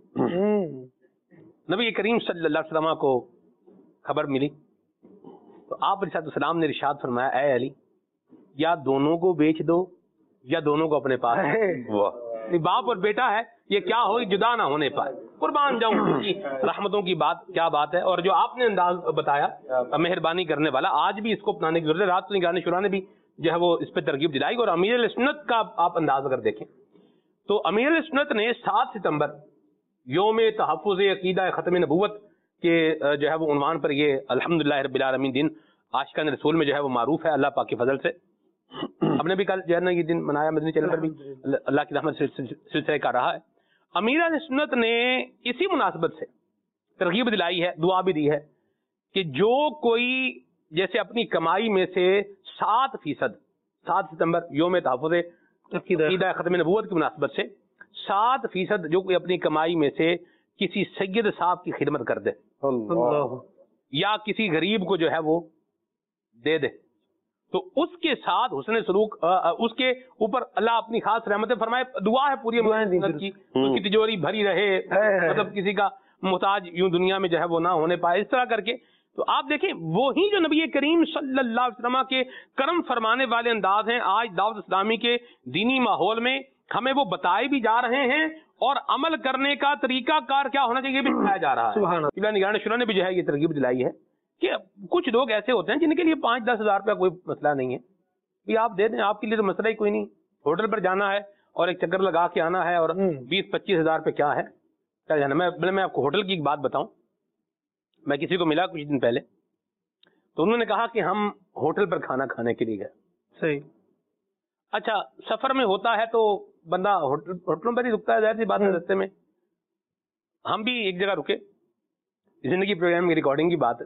नबी करीम सल्लल्लाहु अलैहि वसल्लम को खबर मिली तो आप सलाम ने इरशाद फरमाया, ऐ अली, या दोनों को बेच दो या दोनों को अपने पास। वाह, बाप और बेटा है, ये क्या हो, जुदा ना होने पाए। कुर्बान जाऊं की रहमतों की बात, क्या बात है। और जो आपने अंदाज बताया मेहरबानी करने वाला, आज भी इसको अपनाने की जरूरत है। रात को निगरानी शुरा ने भी जो है वो इस पर तरकीब दिलाई। और अमीर सुन्नत का आप अंदाज अगर देखें तो अमीर सुन्नत ने 7 सितंबर योम तहफ़्फ़ुज़ अक़ीदा ख़त्म नबूवत के जो है वो उन्वान पर ये अल्हम्दुलिल्लाह रब्बिल आलमीन दिन आशिकान रसूल में जो है वो मारूफ है, अल्लाह पाक के फजल से। हमने भी कल जो है ना ये दिन मनाया, मदनी चैनल पर भी अल्लाह की रहमत से सिलसिले का रहा है। अमीर सुन्नत ने इसी मुनासबत से तरगीब दिलाई है, दुआ भी दी है कि जो कोई जैसे अपनी कमाई में से 7% 7 सितंबर योम तहफ़्फ़ुज़ अक़ीदा ख़त्म नबूवत की मुनासबत से 7% जो कोई अपनी कमाई में से किसी सैयद साहब की खिदमत कर दे या किसी गरीब को जो है वो दे दे, तो उसके साथ हुस्न सलूक उसके ऊपर अल्लाह अपनी खास रहमतें फरमाए। दुआ है पूरी की, उसकी तिजोरी भरी रहे, मतलब किसी का मुहताज यूं दुनिया में जो है वो ना होने पाए, इस तरह करके। तो आप देखें, वो ही जो नबी करीम सल्लल्लाहु अलैहि वसल्लम के करम फरमाने वाले अंदाज हैं, आज दावत इस्लामी के दीनी माहौल में हमें वो बताए भी जा रहे हैं और अमल करने का तरीका कार क्या होना चाहिए भी सिखाया जा रहा है। निगरान शुरा ने भी जो है ये तरकीब दिलाई है कि कुछ लोग ऐसे होते हैं जिनके लिए 5-10 हज़ार रुपया कोई मसला नहीं है, भी आप दे दें, आपके लिए तो मसला ही कोई नहीं। होटल पर जाना है और एक चक्कर लगा के आना है और 20-25 हज़ार रुपये क्या है, क्या जाना। मैं आपको होटल की एक बात बताऊं, मैं किसी को मिला कुछ दिन पहले, तो उन्होंने कहा कि हम होटल पर खाना खाने के लिए गए। सही, अच्छा, सफर में होता है तो बंदा होटलों पर ही रुकता है, जाहिर सी बात है। रास्ते में हम भी एक जगह रुके, जिंदगी प्रोग्राम की रिकॉर्डिंग की बात है,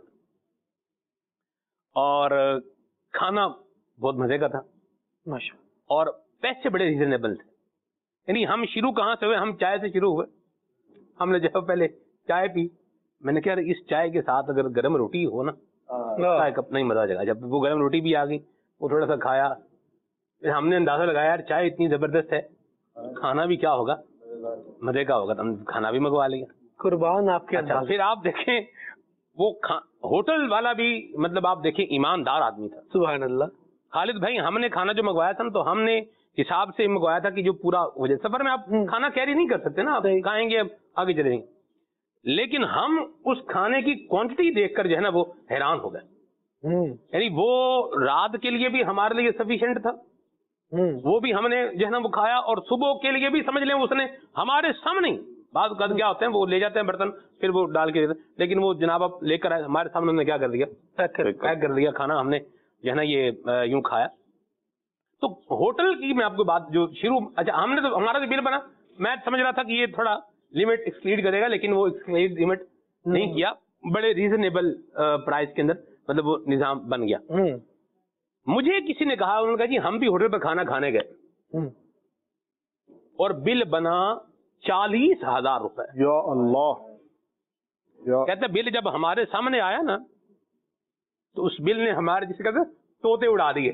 और खाना बहुत मजे का था माशाअल्लाह, और पैसे बड़े रीजनेबल थे। यानी हम शुरू कहाँ से हुए, हम चाय से शुरू हुए। हमने जो पहले चाय पी, मैंने कहा इस चाय के साथ अगर गर्म रोटी हो ना, चाय कप नहीं मजा आ जाएगा। जब वो गर्म रोटी भी आ गई, वो थोड़ा सा खाया, फिर हमने अंदाजा लगाया यार चाय इतनी जबरदस्त है, खाना भी क्या होगा, मजे का होगा, तो हम खाना भी मंगवा लिया। कुर्बान आपके। अच्छा, फिर आप देखें वो होटल वाला भी, मतलब आप देखें ईमानदार आदमी था, सुभान अल्लाह। خالد بھائی ہم نے کھانا جو منگوایا تھا نا تو ہم نے حساب سے منگوایا تھا کہ جو پورا ہو جائے. سفر میں آپ کھانا کیری نہیں کر سکتے نا, آپ کھائیں گے آگے چلیں گے, لیکن ہم اس کھانے کی کوانٹٹی دیکھ کر جو ہے نا وہ حیران ہو گئے. یعنی وہ رات کے لیے بھی ہمارے لیے سفیشینٹ تھا, وہ بھی ہم نے جو ہے نا وہ کھایا, اور صبح کے لیے بھی سمجھ لیں اس نے ہمارے سامنے, بعض اوقات کیا ہوتے ہیں وہ لے جاتے ہیں برتن پھر وہ ڈال کے دیتے ہیں, لیکن وہ جناب اب لے کر آئے ہمارے سامنے, ہم نے کیا کر دیا, پیک کر دیا کھانا, ہم نے جو ہے نا یہ یوں کھایا. تو ہوٹل کی میں آپ کو بات جو شروع, اچھا ہم نے تو ہمارا جو بل بنا, میں سمجھ رہا تھا کہ یہ تھوڑا لمٹ ایکسپیڈ کرے گا, لیکن وہ ایکسپیڈ لمٹ نہیں کیا, بڑے ریزنیبل پرائز کے اندر مطلب وہ نظام بن گیا. مجھے کسی نے کہا, انہوں نے کہا جی ہم بھی ہوٹل پہ کھانا کھانے گئے اور بل بنا 40,000 روپے. یا اللہ, کہتے بل جب ہمارے سامنے آیا نا تو اس بل نے ہمارے جسے کہتے طوطے اڑا دیے.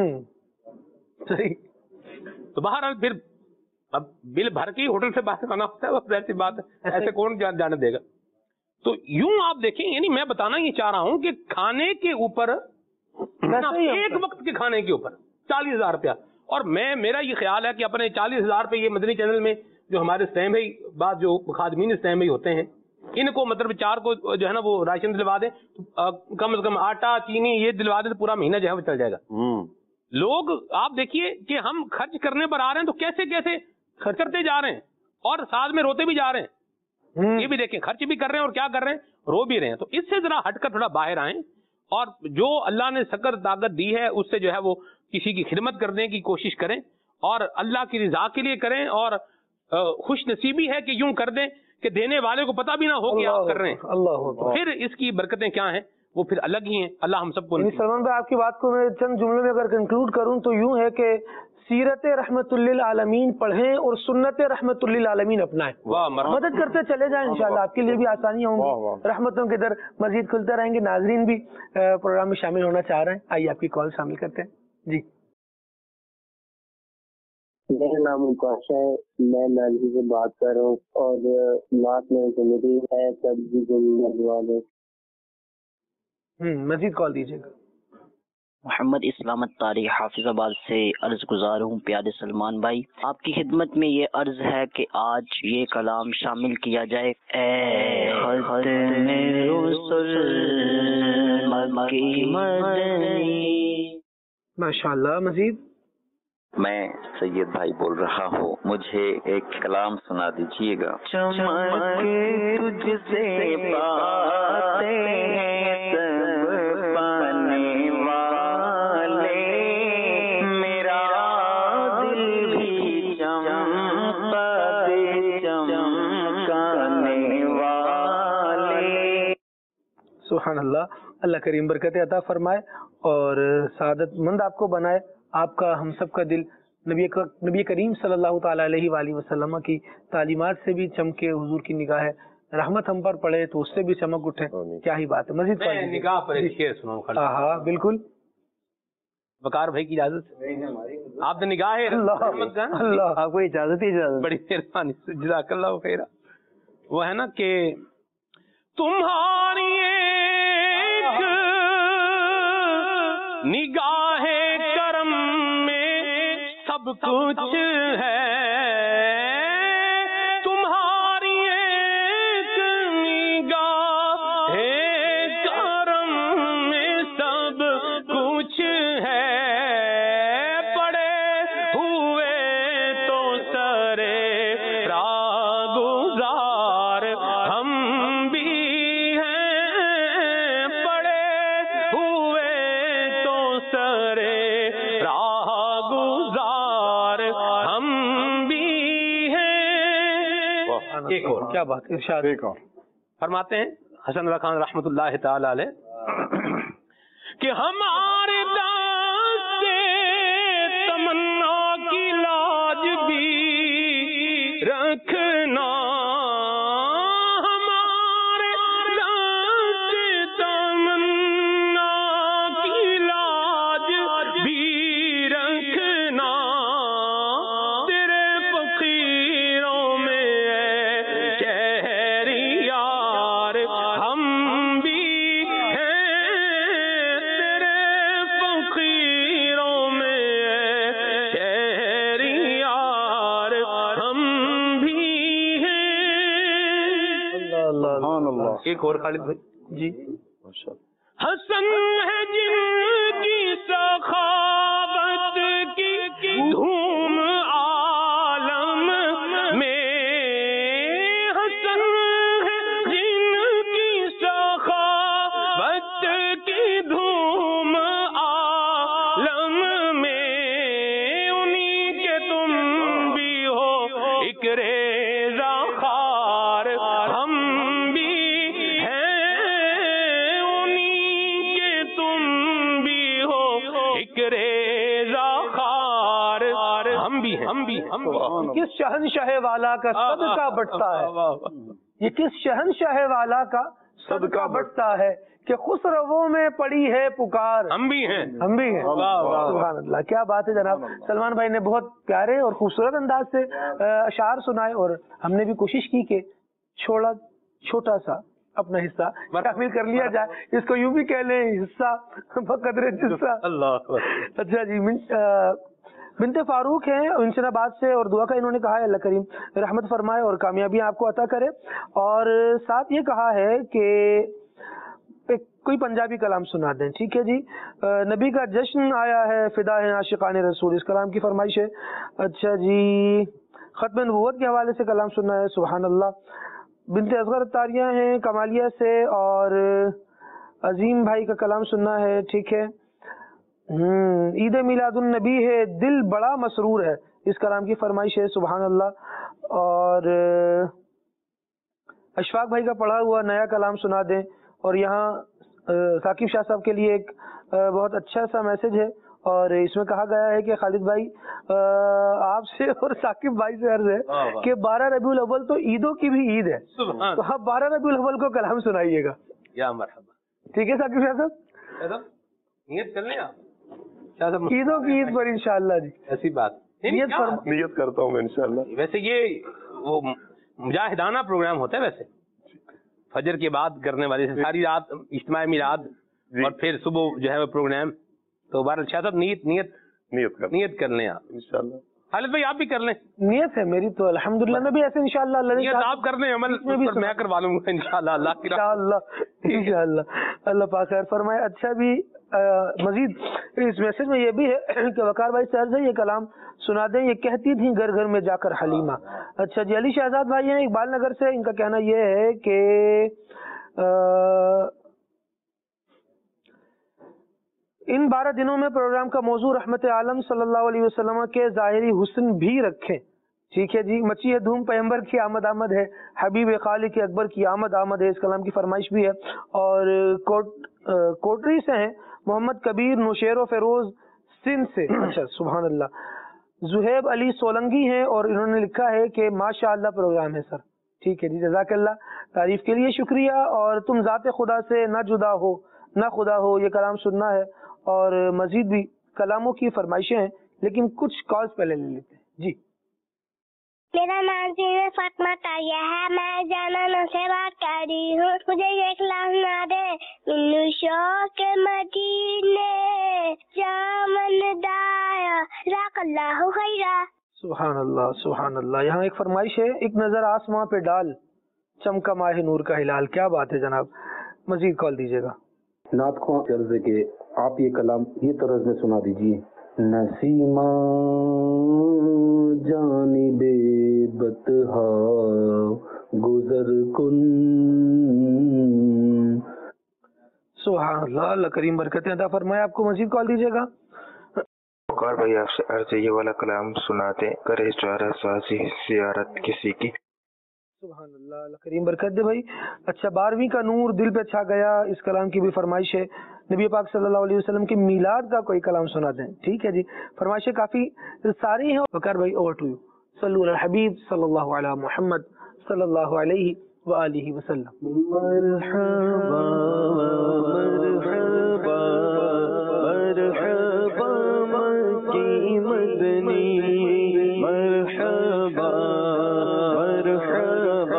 تو باہر پھر اب بل بھر کے ہوٹل سے باہر آنا ہوتا ہے, ایسی بات ہے, ایسے کون جانے دے گا. تو یوں آپ دیکھیں, یعنی میں بتانا یہ چاہ رہا ہوں کہ کھانے کے اوپر ایک وقت کے کھانے کے اوپر 40,000 روپیہ. اور میرا یہ خیال ہے کہ اپنے 40,000 روپے یہ مدنی چینل میں جو ہمارے اسٹیم بھائی بعض جو خادمین اسٹیم بھائی ہوتے ہیں, ان کو مطلب 4 کو جو ہے نا وہ راشن دلوا دیں, کم از کم آٹا چینی یہ دلوا دیں تو پورا مہینہ جو ہے وہ چل جائے گا. لوگ آپ دیکھیے کہ ہم خرچ کرنے پر آ رہے ہیں تو کیسے کیسے خرچ کرتے جا رہے ہیں, اور ساتھ میں روتے بھی جا رہے ہیں. یہ بھی دیکھیں, خرچ بھی کر رہے ہیں اور کیا کر رہے ہیں, رو بھی رہے ہیں. تو اس سے ذرا ہٹ کر تھوڑا باہر آئیں, اور جو اللہ نے شکر طاقت دی ہے اس سے جو ہے وہ کسی کی خدمت کرنے کی کوشش کریں, اور اللہ کی رضا کے لیے کریں, اور خوش نصیبی ہے کہ یوں کر دیں کہ دینے والے کو پتہ بھی نہ ہو کہ آپ کر رہے ہیں. اللہ پھر اس کی برکتیں کیا ہیں وہ پھر الگ ہی ہیں. اللہ ہم سب کو. سلمان بھائی آپ کی بات کو میں چند جملوں میں اگر کنکلوڈ کروں تو یوں ہے کہ سیرت رحمت للعالمین پڑھیں اور سنت رحمت للعالمین اپنائیں, مدد کرتے چلے جائیں, انشاءاللہ آپ کے لیے بھی آسانیاں ہوں گی, رحمتوں کے در مزید کھلتے رہیں گے. ناظرین بھی پروگرام میں شامل ہونا چاہ رہے ہیں, آئیے آپ کی کال شامل کرتے ہیں. جی میرا نام مکاش ہے, میں نالوی سے بات کر رہا ہوں, اور نعت میں زندگی ہے تب بھی مزید کال دیجیے گا. محمد اسلام الطاری حافظ آباد سے عرض گزار ہوں. پیارے سلمان بھائی, آپ کی خدمت میں یہ عرض ہے کہ آج یہ کلام شامل کیا جائے. اے ختم رسل مکی مدنی. ماشاءاللہ. مزید میں سید بھائی بول رہا ہوں, مجھے ایک کلام سنا دیجیے گا. چمکے تجھ سے پاتے ہیں سب پانے والے, میرا دل بھی چمکا دے چمکانے والے. سبحان اللہ. اللہ کریم برکت عطا فرمائے اور سعادت مند آپ کو بنائے. آپ کا ہم سب کا دل نبی کریم صلی اللہ تعالی علیہ وآلہ وسلم کی تعلیمات سے بھی چمکے, حضور کی نگاہ رحمت ہم پر پڑے تو اس سے بھی چمک اٹھے. کیا ہی بات ہے. مزید نگاہ پر ایک شعر سناؤں. ہاں بالکل. وقار بھائی کی اجازت, آپ نے نگاہ اللہ آپ کو اجازت ہی اجازت. بڑی مہربانی, جزاک اللہ خیر. وہ ہے نا کہ تمہاری ایک نگاہ کرم میں سب کچھ ہے, تمہاری ایک نگاہ کرم میں سب کچھ ہے, پڑے ہوئے تو سرے راہ گزار ہم بھی ہیں, پڑے ہوئے تو سرے راہ گزار ہم بھی ہیں. ایک اور کیا بات, ارشاد. ایک اور فرماتے ہیں حسن اللہ خان رحمۃ اللہ تعالی علیہ کہ ہمارے دست تمنا کی لاج بھی رکھنا, ہمارے دست تمنا کی لاج بھی رکھنا, تیرے فقیروں میں ہے شہریار ہم بھی ہیں, تیرے فقیروں سبحان اللہ. ایک اور خالد بھائی. جی. حسن ہے جن کی سخاوت کی دھوم عالم میں، حسن ہے جن کی سخاوت کی دھوم عالم میں، انہی کے تم بھی ہو ایک ریزہ خار، ہم بھی کس شہنشاہ والا کا صدقہ بٹتا ہے، یہ کس شہنشاہ والا کا صدقہ بٹتا ہے کہ خسرووں میں پڑی ہے پکار، ہم بھی ہیں. سبحان اللہ. کیا بات ہے جناب. سلمان بھائی نے بہت پیارے اور خوبصورت انداز سے اشعار سنائے اور ہم نے بھی کوشش کی کہ چھوٹا سا اپنا حصہ شامل کر لیا جائے. اس کو یوں بھی کہہ لیں حصہ بقدر جصہ. اچھا جی. بنت فاروق ہیں انشن آباد سے اور دعا کا انہوں نے کہا ہے اللہ کریم رحمت فرمائے اور کامیابیاں آپ کو عطا کرے، اور ساتھ یہ کہا ہے کہ کوئی پنجابی کلام سنا دیں. ٹھیک ہے جی. نبی کا جشن آیا ہے، فدا ہے عاشقان رسول، اس کلام کی فرمائش ہے. اچھا جی. ختم نبوت کے حوالے سے کلام سننا ہے. سبحان اللہ. بنت اصغر تاریہ ہیں کمالیہ سے اور عظیم بھائی کا کلام سننا ہے. ٹھیک ہے. عید میلاد النبی ہے، دل بڑا مسرور ہے، اس کلام کی فرمائش ہے. سبحان اللہ. اور اشفاق بھائی کا پڑھا ہوا نیا کلام سنا دیں. اور یہاں ثاقب شاہ صاحب کے لیے ایک بہت اچھا سا میسج ہے اور اس میں کہا گیا ہے کہ خالد بھائی آپ سے اور ثاقب بھائی سے عرض ہے کہ 12 ربیع الاول تو عیدوں کی بھی عید ہے، تو آپ 12 ربیع الاول کو کلام سنائیے گا. یا مرحبا. ٹھیک ہے ثاقب شاہ صاحب. نیت کر لیں آپ عیدوں کی عید پر انشاءاللہ. جی ایسی بات نیت کرتا ہوں میں انشاءاللہ. ویسے یہ وہ مجاہدانہ پروگرام ہوتا ہے ویسے فجر کے بعد کرنے والے سے ساری رات اجتماع میلاد اور پھر صبح جو ہے وہ پروگرام. تو بہرحال شاہ صاحب نیت کر لیں آپ انشاءاللہ. خالد بھائی آپ بھی کر لیں. نیت ہے میری تو الحمدللہ میں بھی ایسے انشاءاللہ اللہ آپ کر لیں عمل میں کروا لوں گا انشاءاللہ. انشاءاللہ اللہ پاک خیر فرمائے. اچھا بھی مزید اس میسج میں یہ بھی ہے کہ وقار بھائی سے عرض ہے یہ کلام سنا دیں، یہ کہتی تھیں گھر گھر میں جا کر حلیمہ. اچھا جی. علی شہزاد بھائی ہیں اقبال نگر سے، ان کا کہنا یہ ہے کہ ان 12 دنوں میں پروگرام کا موضوع رحمت عالم صلی اللہ علیہ وسلم کے ظاہری حسن بھی رکھیں. ٹھیک ہے جی. مچی ہے دھوم پیغمبر کی آمد آمد ہے، حبیب خالق اکبر کی آمد آمد ہے، اس کلام کی فرمائش بھی ہے. اور کوٹری سے ہیں محمد کبیر نوشیر و فیروز سندھ سے. اچھا سبحان اللہ. زہیب علی سولنگی ہیں اور انہوں نے لکھا ہے کہ ماشاء اللہ پروگرام ہے سر. ٹھیک ہے جی. جزاک اللہ. تعریف کے لیے شکریہ. اور تم ذات خدا سے نہ جدا ہو نہ خدا ہو، یہ کلام سننا ہے. اور مزید بھی کلاموں کی فرمائشیں ہیں لیکن کچھ کالز پہلے لے لیتے ہیں. جی. میرا نام سیدھے فاطمہ تاریہ ہے، میں جانا سے بات کر رہی ہوں. مجھے یہ کلام سنا دے. منو شوق مدینے جامن دایا جزاک اللہ خیرا. سبحان اللہ سبحان اللہ. یہاں ایک فرمائش ہے، ایک نظر آسماں پہ ڈال چمکا ماہ نور کا ہلال. کیا بات ہے جناب. مزید کال دیجیے گا. نعت خواں سے عرض ہے کہ آپ یہ کلام یہ طرز میں سنا دیجیے. نسیمہ جانب بطحا گزر کن. سبحان اللہ. اللہ کریم برکتیں عطا فرمائے. آپ کو مزید کال دیجیے گا. وقار بھائی آپ سے عرض ہے یہ والا کلام سناتے کرے چارہ سازی زیارت کسی کی. سبحان اللہ. اللہ کریم برکت دے بھائی. اچھا 12ویں کا نور دل پہ چھا گیا، اس کلام کی بھی فرمائش ہے. نبی پاک صلی اللہ علیہ وسلم کے میلاد کا کوئی کلام سنا دیں. ٹھیک ہے جی. فرمائشیں کافی ساری ہیں. وقار بھائی اوور ٹو یو. صلو علی الحبیب صلی اللہ علی محمد صلی اللہ علیہ وآلہ وسلم. مرحبا مرحبا مرحبا مکی مدنی مرحبا مرحبا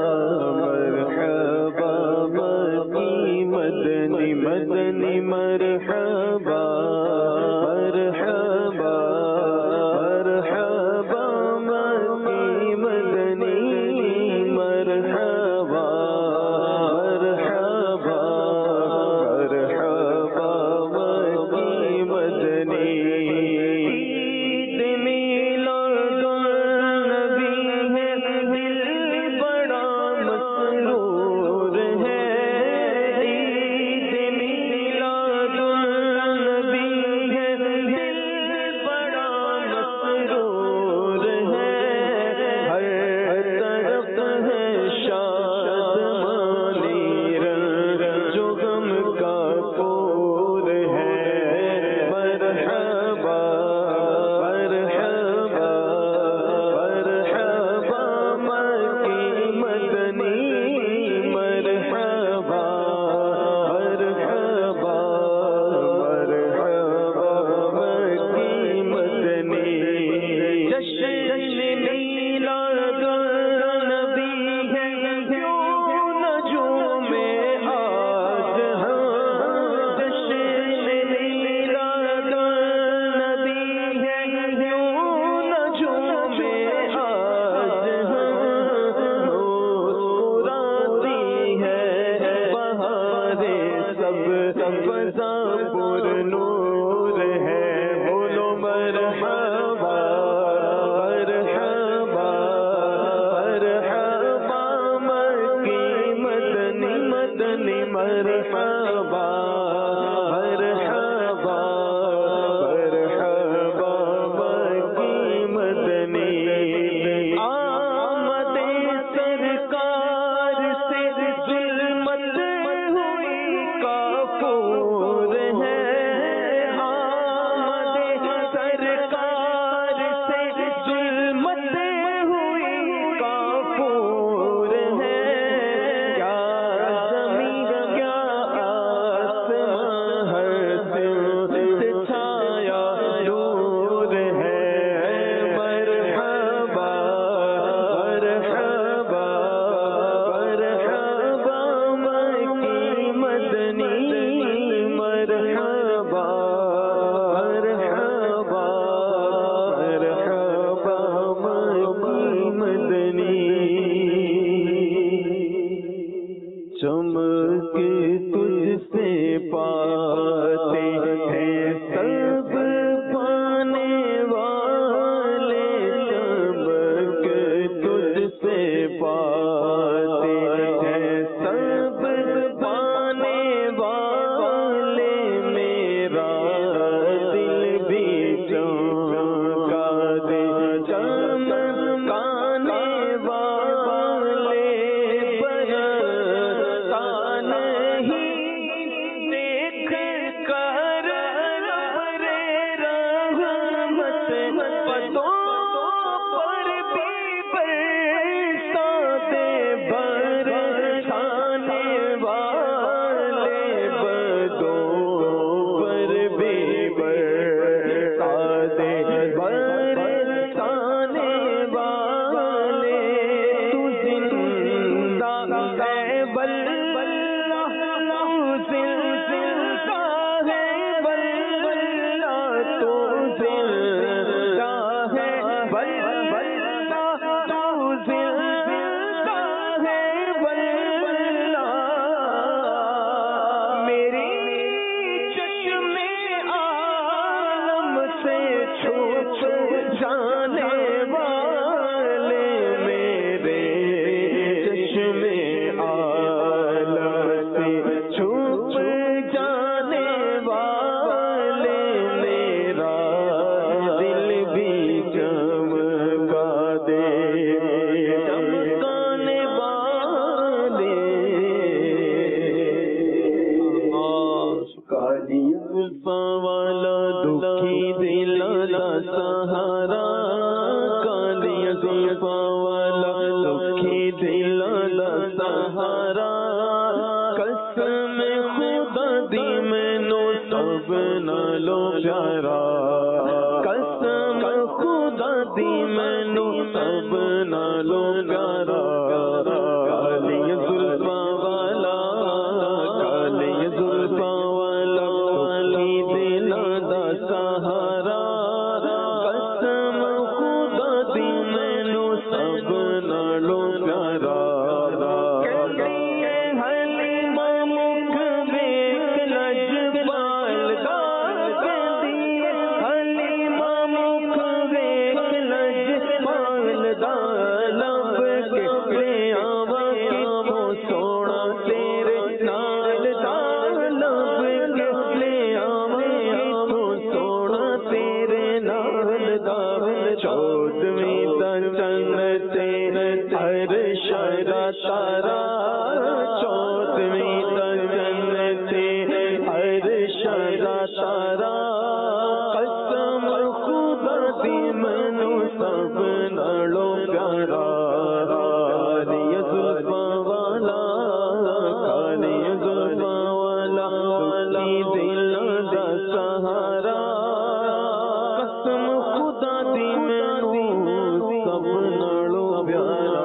مرحبا مکی مدنی مدنی مرحبا مرحبا مرحبا مکی مدنی مرحبا मरहबा मरहबा मरहबा मक्की मदनी आमदे सरकार से जुल्मत हुई काफूर है आमदे सरकार से जुल्मत हुई काफूर है क्या ज़मीन क्या आसमां हर सिमत छाया नूर है मरहबा मरहबा मरहबा मक्की मदनी मरहबा मरहबा मरहबा मक्की मदनी चमक तुझसे पाते हैं सब पाने वाले चमक तुझसे पाते हैं सब पाने वाले मेरा दिल भी चमका दे चमकाने वाले बरसता नहीं देख कर बरे रहमत पतों पर भी बरसा दे बरसाने वाले बदों पर भी बरसा दे बरसाने वाले तू जिंदा है बल्ला तू जिंदा है बल्ला तू जिंदा है बल्ला तू जिंदा है बल्ला मेरी चश्मे आलम से छूट जाने वाले मेरे चश्मे आलम से छूट जाने वाले मेरा दिल भी चमका दे चमकाने वाले काली जुल्फा वाला दुखी दिल दा सहारा काली जुल्फा वाला दुखी दिल दा सहारा कसम खुदा दी मैनू सब नालों प्यारा कसम खुदा दी मैनू सब नालों प्यारा काली जुल्फा वाला काली जुल्फा वाला दुखी दिल दा सहारा कसम खुदा दी मैनू सब नालों प्यारा हलीमा मुख वेख लजपाल दा हलीमा मुख वेख लजपाल दा लब के ले आवा कितों सोना तेरे नाल दा लब के ले आवा कितों सोना तेरे नाल दा चौदवीं तन तेरे हर शरा तारा चौदवीं तन तेरे हर शरा तारा कसम खुदा दी मैनू सब नालों प्यारा काली जुल्फा वाला काली जुल्फा वाला दुखी दिल दा सहारा कसम खुदा दी मैनू सब नालों प्यारा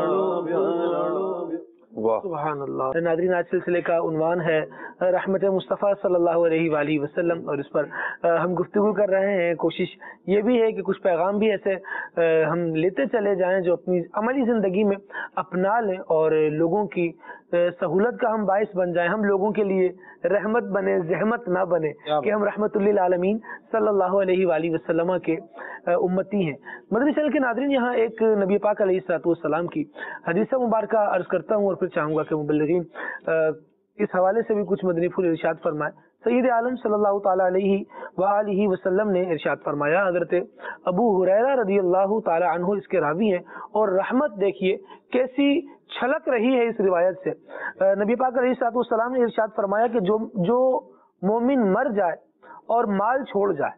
सुभान अल्लाह। नाज़रीन, आज सिलसिले का उन्वान है रहमत मुस्तफ़ा सल्लल्लाहु अलैहि वसल्लम और इस पर हम गुफ्तगू कर रहे हैं। कोशिश ये भी है कि कुछ पैगाम भी ऐसे हम लेते चले जाएं जो अपनी अमली ज़िंदगी में अपना लें और लोगों की सहूलत का हम बाइस बन जाएं, हम लोगों के लिए रहमत बने, जहमत ना बने कि हम रहमतुल्लिल आलमीन सल्लल्लाहु अलैहि वसल्लम के उम्मती हैं। मदनी चैनल के नाज़रीन, यहाँ एक नबी पाक अलैहिस्सलातु वस्सलाम की हदीस मुबारक अर्ज करता हूँ और फिर चाहूँगा कि मुबल्लिगीन اس حوالے سے بھی کچھ مدنی پھول ارشاد فرمائے. سید عالم صلی اللہ تعالی علیہ وآلہ وسلم نے ارشاد فرمایا, حضرت ابو ہریرہ رضی اللہ تعالی عنہ اس کے راوی ہیں, اور رحمت دیکھیے کیسی چھلک رہی ہے اس روایت سے. نبی پاک علیہ الصلوۃ والسلام نے ارشاد فرمایا کہ جو مومن مر جائے اور مال چھوڑ جائے,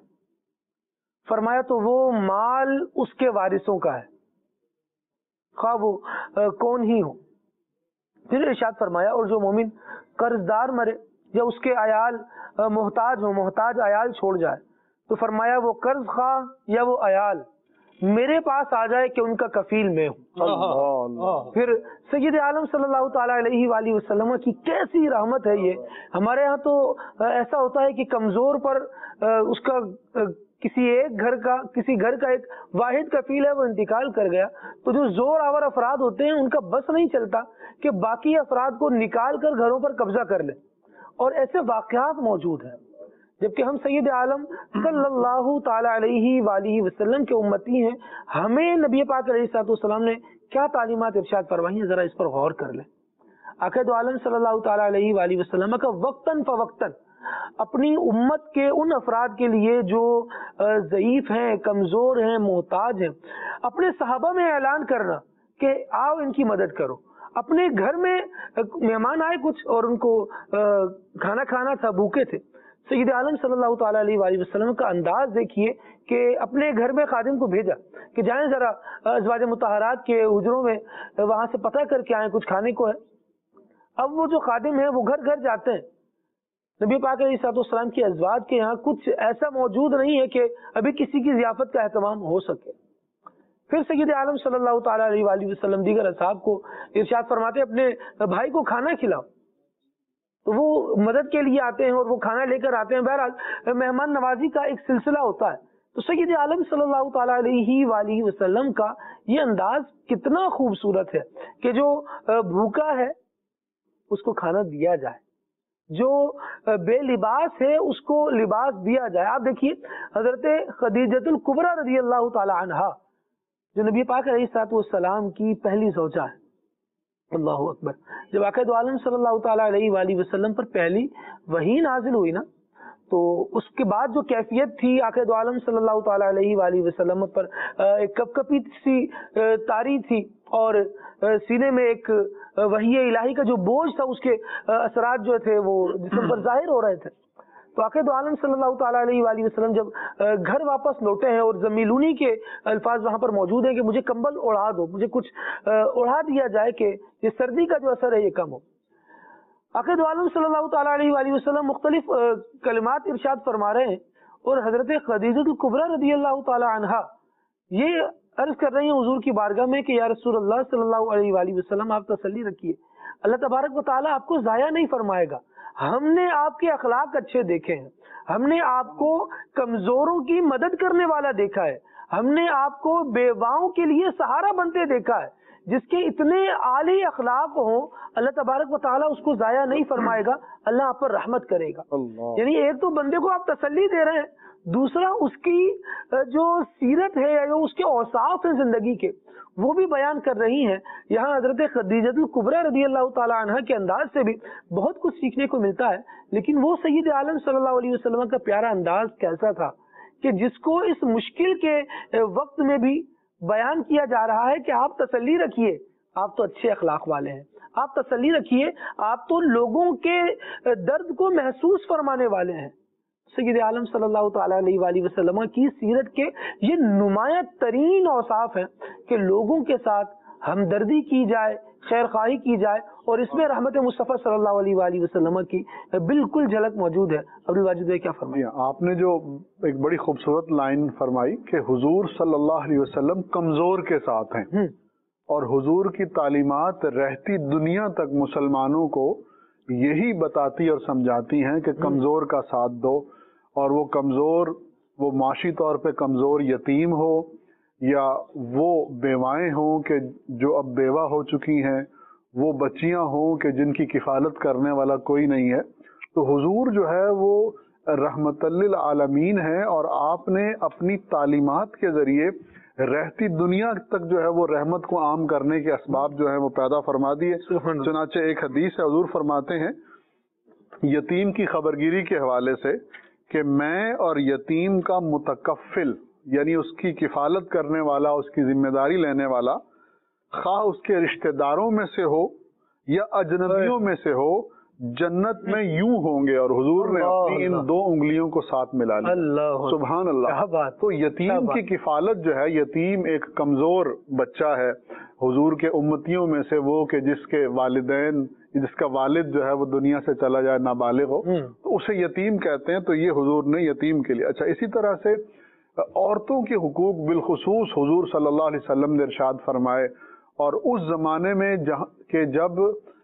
فرمایا تو وہ مال اس کے وارثوں کا ہے, خواہ وہ کون ہی ہو. پھر ارشاد فرمایا اور جو مومن قرض دار مرے یا اس کے عیال محتاج ہو, محتاج عیال چھوڑ جائے, تو فرمایا وہ قرض خواہ یا وہ عیال میرے پاس آ جائے کہ ان کا کفیل میں ہوں. پھر سید عالم صلی اللہ تعالی علیہ وآلہ وسلم کی کیسی رحمت ہے یہ. ہمارے ہاں تو ایسا ہوتا ہے کہ کمزور پر اس کا کسی گھر کا ایک واحد کفیل ہے, وہ انتقال کر گیا, تو جو زور آور افراد ہوتے ہیں ان کا بس نہیں چلتا کہ باقی افراد کو نکال کر گھروں پر قبضہ کر لیں, اور ایسے واقعات موجود ہیں. جبکہ ہم سید عالم صلی اللہ تعالی علیہ وآلہ وسلم کے امتی ہیں, ہمیں نبی پاک علیہ الصلوۃ والسلام نے کیا تعلیمات ارشاد فرمائی ہیں, ذرا اس پر غور کر لیں. آقا دو عالم صلی اللہ تعالی علیہ وآلہ وسلم کا وقتاً فوقتاً اپنی امت کے ان افراد کے لیے جو ضعیف ہیں, کمزور ہیں, محتاج ہیں, اپنے صحابہ میں اعلان کرنا کہ آؤ ان کی مدد کرو. اپنے گھر میں مہمان آئے کچھ اور ان کو کھانا کھانا تھا, بھوکے تھے, سید عالم صلی اللہ تعالی علیہ وآلہ وسلم کا انداز دیکھیے کہ اپنے گھر میں خادم کو بھیجا کہ جائیں ذرا ازواج مطہرات کے حجروں میں وہاں سے پتہ کر کے آئیں کچھ کھانے کو ہے. اب وہ جو خادم ہیں وہ گھر گھر جاتے ہیں. نبی پاک علیہ الصلوۃ والسلام کی ازواج کے یہاں کچھ ایسا موجود نہیں ہے کہ ابھی کسی کی ضیافت کا اہتمام ہو سکے. پھر سید عالم صلی اللہ تعالی علیہ وآلہ وسلم دیگر اصحاب کو ارشاد فرماتے اپنے بھائی کو کھانا کھلاؤ, تو وہ مدد کے لیے آتے ہیں اور وہ کھانا لے کر آتے ہیں. بہرحال مہمان نوازی کا ایک سلسلہ ہوتا ہے. تو سید عالم صلی اللہ تعالی علیہ وآلہ وسلم کا یہ انداز کتنا خوبصورت ہے کہ جو بھوکا ہے اس کو کھانا دیا جائے, جو بے لباس ہے اس کو لباس دیا جائے. آپ دیکھیے حضرت خدیجۃ الکبریٰ رضی اللہ تعالی عنہا جو نبی پاک علیہ الصلوۃ والسلام کی پہلی زوجہ ہے, اللہ اکبر, جب آقا دو عالم صلی اللہ تعالی علیہ وآلہ وسلم پر پہلی وحی نازل ہوئی نا, تو اس کے بعد جو کیفیت تھی آقا دو عالم صلی اللہ تعالی علیہ وآلہ وسلم پر ایک کپ کپی سی طاری تھی, اور سینے میں ایک وحی الہی کا جو بوجھ تھا اس کے اثرات جو تھے وہ جسم پر ظاہر ہو رہے تھے. تو آقا دو عالم صلی اللہ تعالی علیہ وآلہ وسلم جب گھر واپس لوٹے ہیں, اور زمیلونی کے الفاظ وہاں پر موجود ہیں کہ مجھے کمبل اڑا دو, مجھے کچھ اڑا دیا جائے کہ یہ سردی کا جو اثر ہے یہ کم ہو. آقا دو عالم صلی اللہ تعالی علیہ وآلہ وسلم مختلف کلمات ارشاد فرما رہے ہیں, اور حضرت خدیجۃ الکبریٰ رضی اللہ تعالی عنہا یہ عرض کر رہی ہیں حضور کی بارگاہ میں کہ یا رسول اللہ صلی اللہ علیہ وآلہ وسلم آپ تسلی رکھیے, اللہ تبارک و تعالیٰ آپ کو ضائع نہیں فرمائے گا. ہم نے آپ کے اخلاق اچھے دیکھے ہیں, ہم نے آپ کو کمزوروں کی مدد کرنے والا دیکھا ہے, ہم نے آپ کو بیواؤں کے لیے سہارا بنتے دیکھا ہے. جس کے اتنے عالی اخلاق ہوں اللہ تبارک و تعالیٰ اس کو ضائع نہیں فرمائے گا, اللہ آپ پر رحمت کرے گا. یعنی ایک تو بندے کو آپ تسلی دے رہے ہیں, دوسرا اس کی جو سیرت ہے یا جو اس کے اوصاف ہیں زندگی کے وہ بھی بیان کر رہی ہیں. یہاں حضرت خدیجۃ الکبریٰ رضی اللہ تعالی عنہ کے انداز سے بھی بہت کچھ سیکھنے کو ملتا ہے. لیکن وہ سید عالم صلی اللہ علیہ وسلم کا پیارا انداز کیسا تھا کہ جس کو اس مشکل کے وقت میں بھی بیان کیا جا رہا ہے کہ آپ تسلی رکھیے, آپ تو اچھے اخلاق والے ہیں, آپ تسلی رکھیے, آپ تو لوگوں کے درد کو محسوس فرمانے والے ہیں. سید عالم صلی اللہ تعالی علیہ وآلہ وسلم کی سیرت کے یہ نمایاں ترین اوصاف ہیں کہ لوگوں کے ساتھ ہمدردی کی جائے, خیر خواہی کی جائے, اور اس میں رحمت مصطفیٰ صلی اللہ علیہ وآلہ وسلم کی بالکل جھلک موجود ہے. عبدالواجد بھائی کیا فرمایا؟ آپ نے جو ایک بڑی خوبصورت لائن فرمائی کہ حضور صلی اللہ علیہ وسلم کمزور کے ساتھ ہیں, اور حضور کی تعلیمات رہتی دنیا تک مسلمانوں کو یہی بتاتی اور سمجھاتی ہیں کہ کمزور کا ساتھ دو, اور وہ کمزور وہ معاشی طور پہ کمزور یتیم ہو یا وہ بیوائیں ہوں کہ جو اب بیوہ ہو چکی ہیں, وہ بچیاں ہوں کہ جن کی کفالت کرنے والا کوئی نہیں ہے. تو حضور جو ہے وہ رحمت للعالمین ہیں, اور آپ نے اپنی تعلیمات کے ذریعے رہتی دنیا تک جو ہے وہ رحمت کو عام کرنے کے اسباب جو ہے وہ پیدا فرما دیے. چنانچہ ایک حدیث ہے حضور فرماتے ہیں یتیم کی خبرگیری کے حوالے سے کہ میں اور یتیم کا متکفل یعنی اس کی کفالت کرنے والا، اس کی ذمہ داری لینے والا، خواہ اس کے رشتہ داروں میں سے ہو یا اجنبیوں میں سے ہو، جنت میں یوں ہوں گے. اور حضور نے اپنی ان 2 انگلیوں کو ساتھ ملا لیا. سبحان اللہ. تو یتیم کی کفالت جو ہے، یتیم ایک کمزور بچہ ہے حضور کے امتیوں میں سے، وہ کہ جس کے والدین، جس کا والد جو ہے وہ دنیا سے چلا جائے، نابالغ ہو، تو اسے یتیم کہتے ہیں. تو یہ حضور نے یتیم کے لیے. اچھا، اسی طرح سے عورتوں کے حقوق بالخصوص حضور صلی اللہ علیہ وسلم نے ارشاد فرمائے. اور اس زمانے میں کہ جب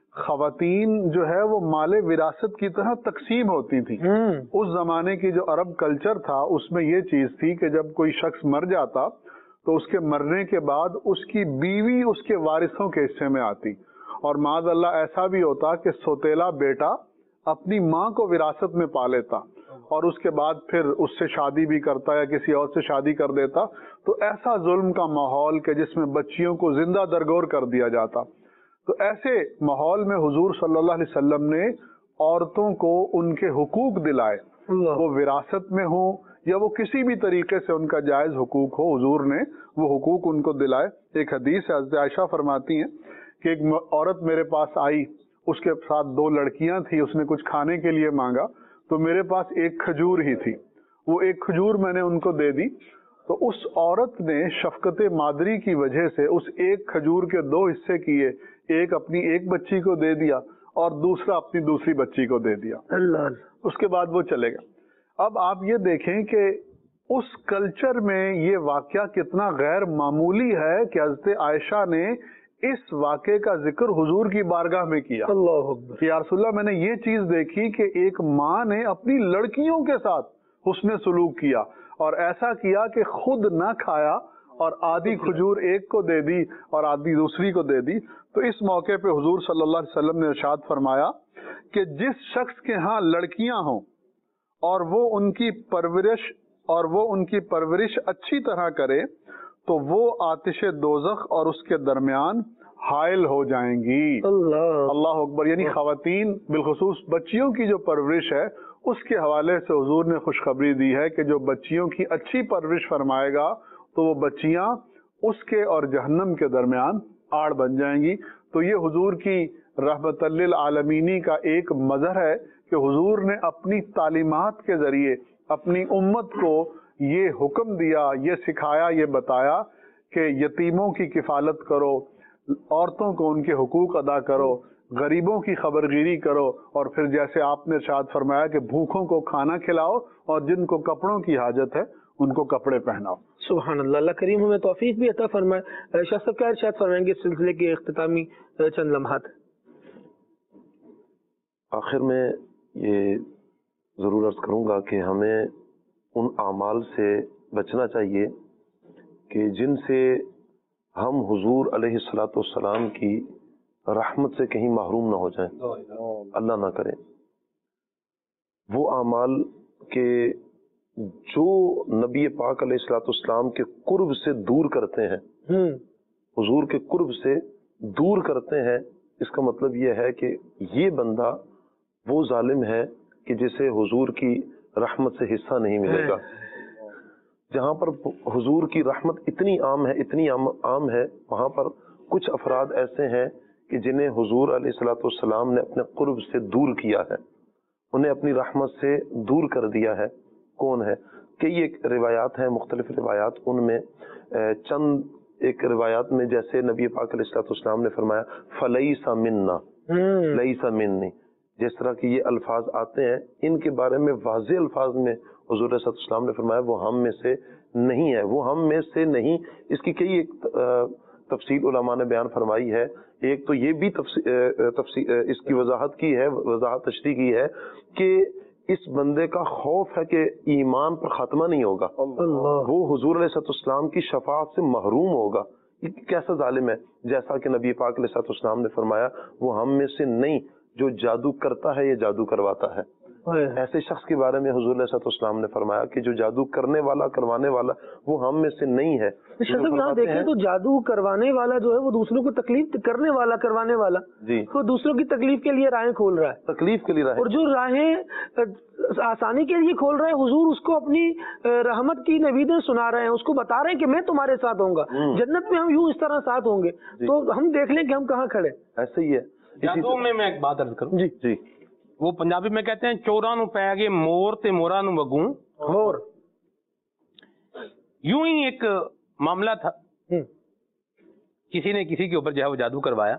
خواتین جو ہے وہ مال وراثت کی طرح تقسیم ہوتی تھی، اس زمانے کی جو عرب کلچر تھا اس میں یہ چیز تھی کہ جب کوئی شخص مر جاتا تو اس کے مرنے کے بعد اس کی بیوی اس کے وارثوں کے حصے میں آتی. اور معاذ اللہ ایسا بھی ہوتا کہ سوتیلا بیٹا اپنی ماں کو وراثت میں پا لیتا اور اس کے بعد پھر اس سے شادی بھی کرتا یا کسی اور سے شادی کر دیتا. تو ایسا ظلم کا ماحول کہ جس میں بچیوں کو زندہ درگور کر دیا جاتا. تو ایسے ماحول میں حضور صلی اللہ علیہ وسلم نے عورتوں کو ان کے حقوق دلائے، وہ وراثت میں ہوں یا وہ کسی بھی طریقے سے ان کا جائز حقوق ہو، حضور نے وہ حقوق ان کو دلائے. ایک حدیث ہے، حضرت عائشہ فرماتی ہیں کہ ایک عورت میرے پاس آئی، اس کے ساتھ 2 لڑکیاں تھی، اس نے کچھ کھانے کے لیے مانگا تو میرے پاس ایک کھجور ہی تھی، وہ ایک کھجور میں نے ان کو دے دی. تو اس عورت نے شفقت مادری کی وجہ سے اس ایک کھجور کے 2 حصے کیے، ایک اپنی ایک بچی کو دے دیا اور دوسرا اپنی دوسری بچی کو دے دیا. اس کے بعد وہ چلے گا. اب آپ یہ دیکھیں کہ اس کلچر میں یہ واقعہ کتنا غیر معمولی ہے کہ حضرت عائشہ نے اس واقعے کا ذکر حضور کی بارگاہ میں کیا. اللہ اکبر. یا رسول اللہ، میں نے یہ چیز دیکھی کہ ایک ماں نے اپنی لڑکیوں کے ساتھ حسن سلوک کیا اور ایسا کیا کہ خود نہ کھایا اور آدھی کھجور ایک کو دے دی اور آدھی دوسری کو دے دی. تو اس موقع پہ حضور صلی اللہ علیہ وسلم نے ارشاد فرمایا کہ جس شخص کے ہاں لڑکیاں ہوں اور وہ ان کی پرورش اچھی طرح کرے تو وہ آتش دوزخ اور اس کے درمیان حائل ہو جائیں گی. اللہ اکبر. یعنی خواتین بالخصوص بچیوں کی جو پرورش ہے اس کے حوالے سے حضور نے خوشخبری دی ہے کہ جو بچیوں کی اچھی پرورش فرمائے گا تو وہ بچیاں اس کے اور جہنم کے درمیان آڑ بن جائیں گی. تو یہ حضور کی رحمت للعالمینی کا ایک مظہر ہے کہ حضور نے اپنی تعلیمات کے ذریعے اپنی امت کو یہ حکم دیا، یہ سکھایا، یہ بتایا کہ یتیموں کی کفالت کرو، عورتوں کو ان کے حقوق ادا کرو، غریبوں کی خبرگیری کرو، اور پھر جیسے آپ نے ارشاد فرمایا کہ بھوکھوں کو کھانا کھلاؤ اور جن کو کپڑوں کی حاجت ہے ان کو کپڑے پہناؤ. سبحان اللہ. اللہ کریم ہمیں توفیق بھی عطا فرمائے. شاہ صاحب کیا ارشاد فرمائیں گے اس سلسلے کے اختتامی چند لمحات؟ آخر میں یہ ضرور عرض کروں گا کہ ہمیں ان اعمال سے بچنا چاہیے کہ جن سے ہم حضور علیہ الصلوۃ والسلام کی رحمت سے کہیں محروم نہ ہو جائیں، اللہ نہ کرے. وہ اعمال کہ جو نبی پاک علیہ الصلوۃ والسلام کے قرب سے دور کرتے ہیں، حضور کے قرب سے دور کرتے ہیں، اس کا مطلب یہ ہے کہ یہ بندہ وہ ظالم ہے کہ جسے حضور کی رحمت سے حصہ نہیں ملے گا. جہاں پر حضور کی رحمت اتنی عام ہے وہاں پر کچھ افراد ایسے ہیں کہ جنہیں حضور علیہ الصلوۃ والسلام نے اپنے قرب سے دور کیا ہے، انہیں اپنی رحمت سے دور کر دیا ہے. کون ہے؟ کئی ایک روایات ہیں، مختلف روایات، ان میں چند ایک روایات میں جیسے نبی پاک علیہ الصلوۃ والسلام نے فرمایا فلیس منا، لیس منی، جس طرح کے یہ الفاظ آتے ہیں ان کے بارے میں واضح الفاظ میں حضور علیہ الصلوۃ والسلام نے فرمایا وہ ہم میں سے نہیں ہے، وہ ہم میں سے نہیں. اس کی کئی ایک تفصیل علماء نے بیان فرمائی ہے. ایک تو یہ بھی اس کی وضاحت تشریح کی ہے کہ اس بندے کا خوف ہے کہ ایمان پر خاتمہ نہیں ہوگا، وہ حضور علیہ الصلوۃ والسلام کی شفاعت سے محروم ہوگا. یہ کیسا ظالم ہے؟ جیسا کہ نبی پاک علیہ الصلوۃ والسلام نے فرمایا وہ ہم میں سے نہیں، جو جادو کرتا ہے یہ جادو کرواتا ہے. ایسے شخص کے بارے میں حضور علیہ السلام نے فرمایا کہ جو جادو کرنے والا کروانے والا وہ ہم میں سے نہیں ہے. یہاں دیکھیں تو جادو کروانے والا جو ہے وہ دوسروں کو تکلیف کرنے والا کروانے والا جی وہ دوسروں کی تکلیف کے لیے راہیں کھول رہا ہے, تکلیف کے لیے راہیں, اور جو راہیں آسانی کے لیے کھول رہے ہیں حضور اس کو اپنی رحمت کی نویدیں سنا رہے ہیں, اس کو بتا رہے ہیں کہ میں تمہارے ساتھ ہوں گا, جنت میں ہم یوں اس طرح ساتھ ہوں گے. تو ہم دیکھ لیں کہ ہم کہاں کھڑے. ایسے ہی ہے. جادو میں ایک بات عرض کروں. جی جی, وہ پنجابی میں کہتے ہیں چوراں نو پے گئے مور تے موراں نو وگوں اور یوں ہی ایک معاملہ تھا, کسی نے کسی کے اوپر جو ہے وہ جادو کروایا,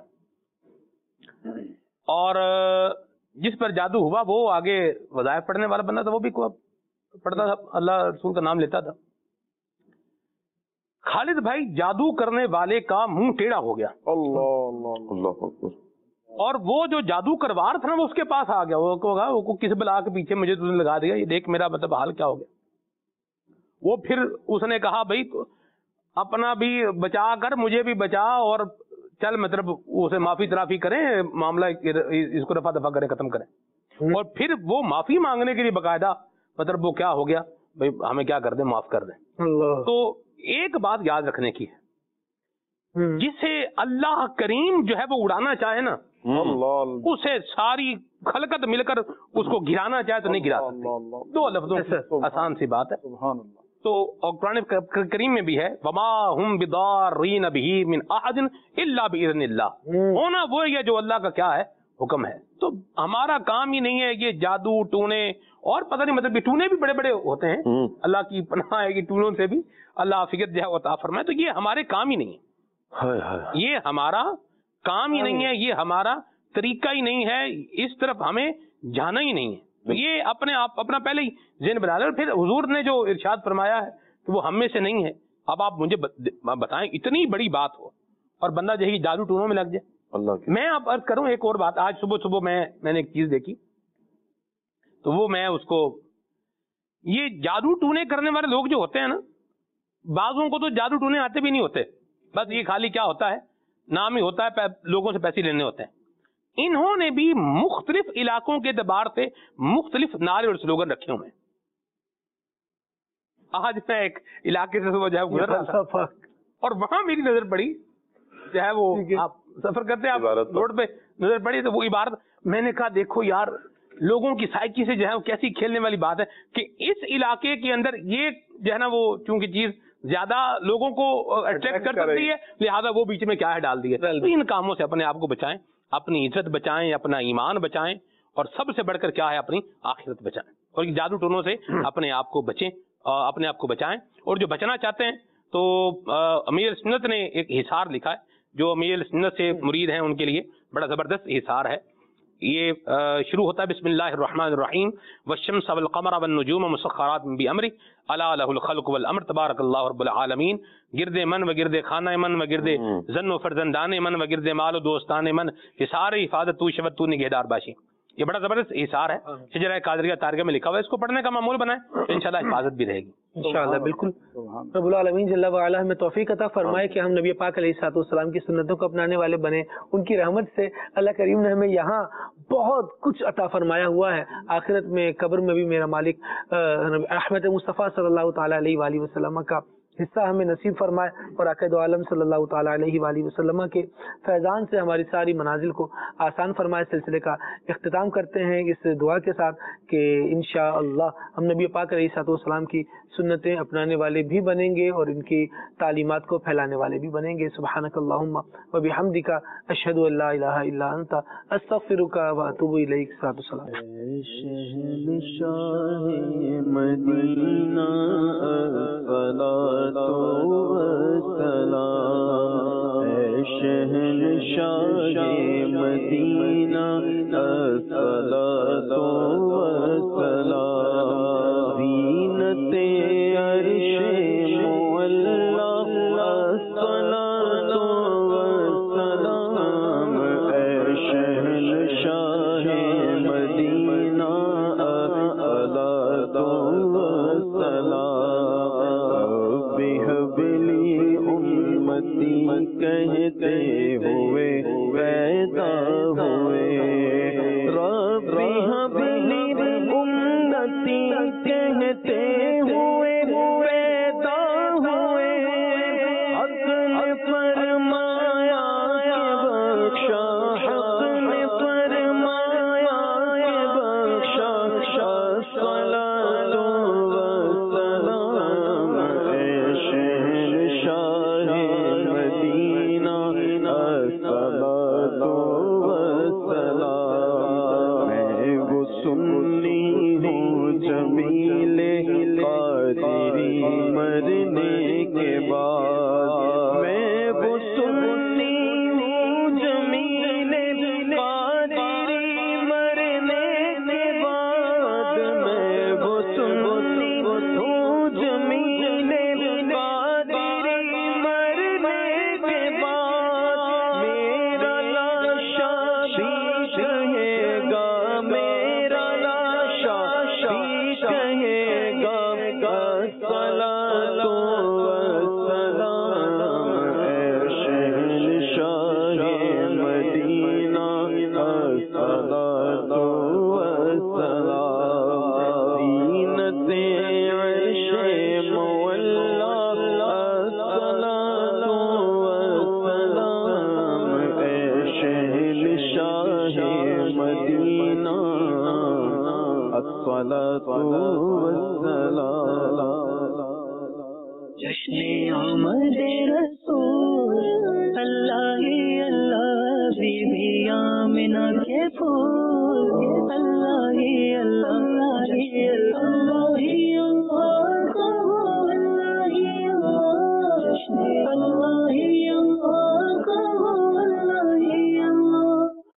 اور جس پر جادو ہوا وہ آگے وظائف پڑھنے والا بندہ تھا, وہ بھی پڑھتا تھا, اللہ رسول کا نام لیتا تھا. خالد بھائی جادو کرنے والے کا منہ ٹیڑھا ہو گیا, اللہ اکبر, اور وہ جو جادو کروار تھا نا وہ اس کے پاس آ گیا, وہ کس بلا کے پیچھے مجھے تم نے لگا دیا, یہ دیکھ میرا مطلب حال کیا ہو گیا. وہ پھر اس نے کہا بھائی اپنا بھی بچا کر مجھے بھی بچا, اور چل مطلب اسے معافی ترافی کریں, معاملہ اس کو رفع دفع کریں, ختم کریں. اور پھر وہ معافی مانگنے کے لیے باقاعدہ مطلب وہ کیا ہو گیا, بھائی ہمیں کیا کر دیں, معاف کر دیں. تو ایک بات یاد رکھنے کی ہے, جسے اللہ کریم جو ہے وہ اڑانا چاہے نا, اسے ساری خلقت مل کر اس کو گرانا چاہے تو نہیں گرا سکتے. دو لفظوں کی آسان سی بات ہے. تو اور قرآن کریم میں بھی ہے وما ہم بضارین بہ من احد الا باذن اللہ, ہونا وہ ہے جو اللہ کا کیا ہے حکم ہے. تو ہمارا کام ہی نہیں ہے یہ جادو ٹونے, اور پتہ نہیں مطلب ٹونے بھی بڑے بڑے ہوتے ہیں, اللہ کی پناہ ہے کہ ٹونوں سے بھی اللہ عافیت جو ہے عطا فرمائے. تو یہ ہمارے کام ہی نہیں ہے, یہ ہمارا کام ہی نہیں ہے, یہ ہمارا طریقہ ہی نہیں ہے, اس طرف ہمیں جانا ہی نہیں ہے. تو یہ اپنے آپ اپنا پہلے ہی ذہن بنا لیں. اور پھر حضور نے جو ارشاد فرمایا ہے کہ وہ ہم میں سے نہیں ہے, اب آپ مجھے بتائیں اتنی بڑی بات ہو اور بندہ جو ہے جادو ٹونوں میں لگ جائے. میں اب عرض کروں ایک اور بات. آج صبح میں نے ایک چیز دیکھی, تو وہ میں اس کو, یہ جادو ٹونے کرنے والے لوگ جو ہوتے ہیں نا, بعضوں کو تو جادو ٹونے آتے بھی نہیں ہوتے, بس یہ خالی کیا ہوتا ہے نام ہی ہوتا ہے, لوگوں سے پیسے لینے ہوتے ہیں. انہوں نے بھی مختلف علاقوں کے اعتبار سے مختلف نعرے اور سلوگن رکھے ہوئے ہیں. آج میں ایک علاقے سے صبح جو ہے گزر رہا تھا, اور وہاں میری نظر پڑی, جو ہے وہ آپ سفر کرتے ہیں آپ روڈ پہ نظر پڑی, تو وہ عبارت میں نے کہا دیکھو یار لوگوں کی سائیکی سے جو ہے وہ کیسی کھیلنے والی بات ہے کہ اس علاقے کے اندر یہ جو ہے نا وہ چونکہ چیز زیادہ لوگوں کو اٹریکٹ کر سکتی ہے, لہذا وہ بیچ میں کیا ہے ڈال دی ہے. تو ان کاموں سے اپنے آپ کو بچائیں, اپنی عزت بچائیں, اپنا ایمان بچائیں, اور سب سے بڑھ کر کیا ہے اپنی آخرت بچائیں. اور جادو ٹونوں سے اپنے آپ کو بچیں, اپنے آپ کو بچائیں. اور جو بچنا چاہتے ہیں تو امیر سنت نے ایک حصار لکھا ہے, جو امیر سنت سے مرید ہیں ان کے لیے بڑا زبردست حصار ہے. یہ شروع ہوتا ہے بسم اللہ الرحمن الرحیم والشمس والقمر والنجوم مسخرات بامرہ الا له الخلق والامر تبارک اللہ رب العالمین. گرد من و گرد خانہ من و گرد زن و فرزندان من و گرد مال و دوستان من, حصار حفاظت تو شبت تو نگہدار باشی. یہ بڑا زبردست حصار ہے, شجرہ قادریہ تارکہ میں لکھا ہوا ہے. اس کو پڑھنے کا معمول بنائیں تو انشاءاللہ حفاظت بھی رہے گی انشاءاللہ. بالکل, رب العالمین جل وعلا ہمیں توفیق عطا فرمائے کہ ہم نبی پاک علیہ الصلوۃ والسلام کی سنتوں کو اپنانے والے بنے. ان کی رحمت سے اللہ کریم نے ہمیں یہاں بہت کچھ عطا فرمایا ہوا ہے, آخرت میں قبر میں بھی میرا مالک رحمت مصطفیٰ صلی اللہ تعالی علیہ وآلہ وسلم کا حصہ ہمیں نصیب فرمائے, اور عقائد دو عالم صلی اللہ تعالی علیہ وآلہ وسلم کے فیضان سے ہماری ساری منازل کو آسان فرمائے. سلسلے کا اختتام کرتے ہیں اس دعا کے ساتھ کہ انشاءاللہ ہم نبی پاک علیہ الصلوۃ والسلام کی سنتیں اپنانے والے بھی بنیں گے اور ان کی تعلیمات کو پھیلانے والے بھی بنیں گے. سبحانک اللہم و بحمدک اشہد ان لا الہ الا انت استغفرک و اتوب الیک. شہنشاہ مدینہ الصلاۃ والسلام, زینت عرش معلا الصلاۃ والسلام, اے شہنشاہ مدینہ الصلاۃ والسلام, بحبلی امتی کہتے ہوئے پیدا ہوئے, رب حبلی अस्सलातु वस्सलाम। मैं वो सुन्नी हूँ जमीले कादरी मरने के बाद, मैं वो सुन्नी हूँ जमीले कादरी मरने के बाद, मैं वो सुन्नी हूँ जमीले कादरी मरने के बाद, मेरा लाशा भी कहेगा, मेरा लाशा भी कहेगा अस्सलातु वस्सलाम। ऐ शहंशाह मदीना अस्सलातु वस्सलाम। ज़ीनते अर्शे मुअल्ला अस्सलातु वस्सलाम। ऐ शहंशाह मदीना अस्सलातु वस्सलाम। जश्न आमदे